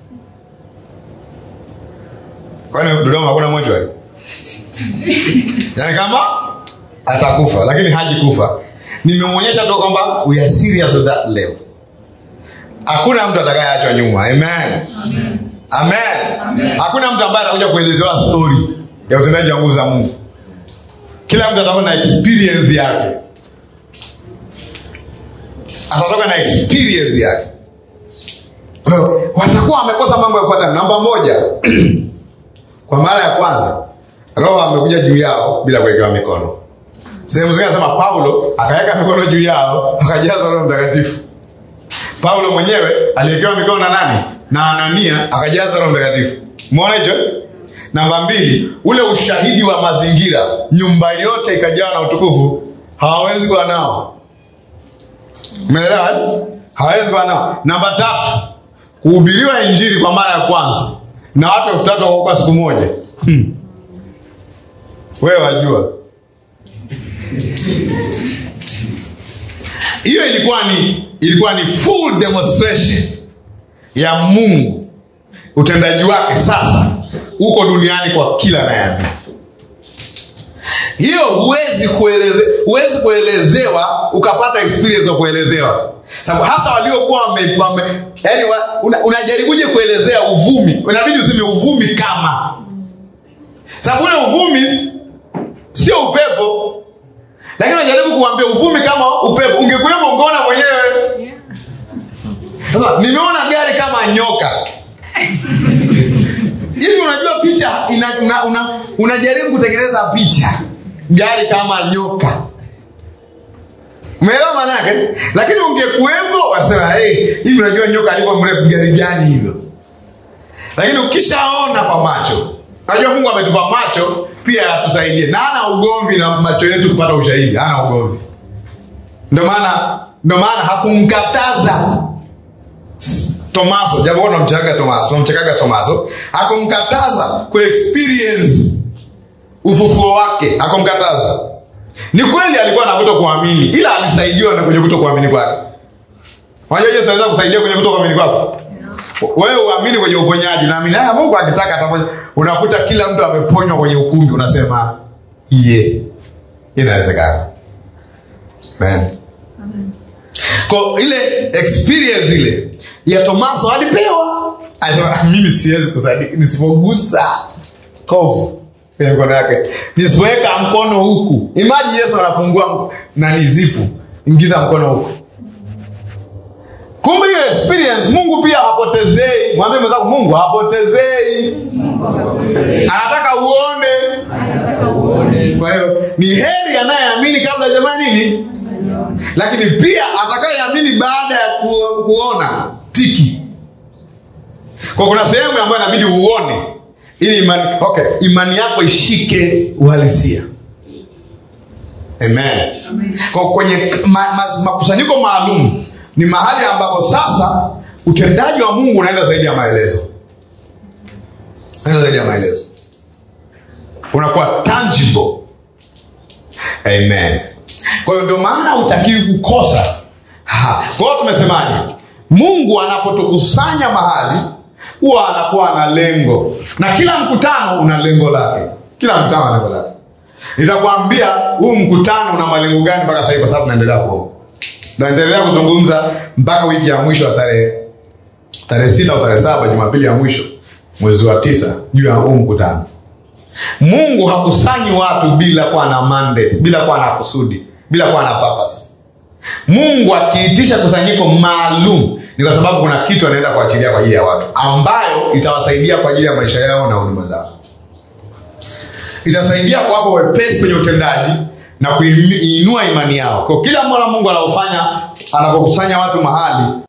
Speaker 1: Kwani Dodoma hakuna mortuary? Yaani kama atakufa lakini haji kufa. Nimemuonyesha tu kwamba we are serious at that level. Hakuna mtu atakayeachwa nyuma. Amen. Amen. Amen. Amen. Hakuna mtu ambaye atakuja kuelezewa story ya utendaji wa nguvu za Mungu. Kila mtu atakuwa na experience yake. Atatoka na experience yake. Kwa hiyo watakuwa wamekosa mambo yafuatayo. Namba moja, Kwa mara ya kwanza Roho amekuja juu yao bila kuwekewa mikono. Sehemu zingine nasema Paulo akaweka mikono juu yao akajazwa Roho Mtakatifu. Paulo mwenyewe aliwekewa mikono na nani? Na Anania akajazwa Roho Mtakatifu. Umeona hicho? Namba mbili, ule ushahidi wa mazingira, nyumba yote ikajawa na utukufu, hawawezi kuwa nao. Umeelewa? Hawawezi kuwa nao. Namba tatu, kuhubiriwa injili kwa mara ya kwanza na watu elfu tatu kwa siku moja. Hmm. Wewe wajua. Hiyo ilikuwa ni ilikuwa ni full demonstration ya Mungu, utendaji wake sasa uko duniani kwa kila naye. Hiyo huwezi kueleze huwezi kuelezewa ukapata experience ya kuelezewa. Sababu hata waliokuwa wame yani unajaribuje una kuelezea uvumi, inabidi useme uvumi kama. Sababu ule uvumi sio upepo. Lakini unajaribu kuambia uvumi kama upepo, ungekuwepo ungeona mwenyewe. Sasa nimeona gari kama nyoka. Hivi unajua picha ina, una, una, unajaribu kutengeneza picha gari kama nyoka. Umeelewa maana yake? Lakini ungekuwepo wasema hey, hivi unajua nyoka alikuwa mrefu gari gani hilo? Lakini ukishaona kwa macho, unajua Mungu ametupa macho pia atusaidie. Na ana ugomvi na macho yetu kupata ushahidi, ana ugomvi. Ndio maana ndio maana hakumkataza Tomaso, japo tunamchakaga Tomaso, tunamchakaga Tomaso, hakumkataza ku experience ufufuo wake, hakumkataza. Ni kweli alikuwa anakuta kuamini, ila alisaidiwa na kwenye kuto kuamini kwake. Unajua Yesu anaweza kusaidia kwenye kuto kuamini kwako. Wewe uamini kwenye uponyaji, naamini ah Mungu akitaka ataponya. Unakuta kila mtu ameponywa kwenye ukumbi, unasema yeah, inawezekana. Amen. Amen. Kwa ile experience ile ya Tomaso alipewa, alisema mimi siwezi kusadiki nisipogusa kovu kwenye mkono yake, nisipoweka mkono huku. Imagine Yesu anafungua na nizipu, ingiza mkono huku. Kumbe ile experience Mungu pia hapotezei. Mwambie mwenzako Mungu hapotezei. Anataka uone. Anataka uone. Kwa hiyo ni heri anayeamini kabla jamani nini? Lakini pia atakayeamini baada ya ku, kuona tiki. Kwa kuna sehemu ambayo inabidi uone ili imani, okay, imani yako ishike uhalisia. Amen. Amen. Kwa kwenye ma, ma, makusanyiko maalum ni mahali ambapo sasa utendaji wa Mungu unaenda zaidi ya maelezo. Unaenda zaidi ya maelezo. Unakuwa tangible. Amen. Kwa hiyo ndio maana hutakiwi kukosa. Ha. Kwa hiyo tumesemaje? Mungu anapotukusanya mahali huwa anakuwa na lengo. Na kila mkutano una lengo lake. Kila mkutano una lengo lake. Nitakwambia huu mkutano una malengo gani mpaka sasa hivi kwa sababu naendelea kuomba. Na nitaendelea kuzungumza mpaka wiki ya mwisho wa tarehe tarehe sita au tarehe saba, Jumapili ya mwisho mwezi wa tisa, juu ya huu mkutano. Mungu hakusanyi watu bila kuwa na mandate, bila kuwa na kusudi, bila kuwa na purpose. Mungu akiitisha kusanyiko maalum ni kwa sababu kuna kitu anaenda kuachilia kwa ajili ya watu ambayo itawasaidia kwa ajili ya maisha yao na huduma zao. Itasaidia kwa hapo wepesi kwenye utendaji na kuinua imani yao. Kwa kila mara Mungu anafanya anapokusanya watu mahali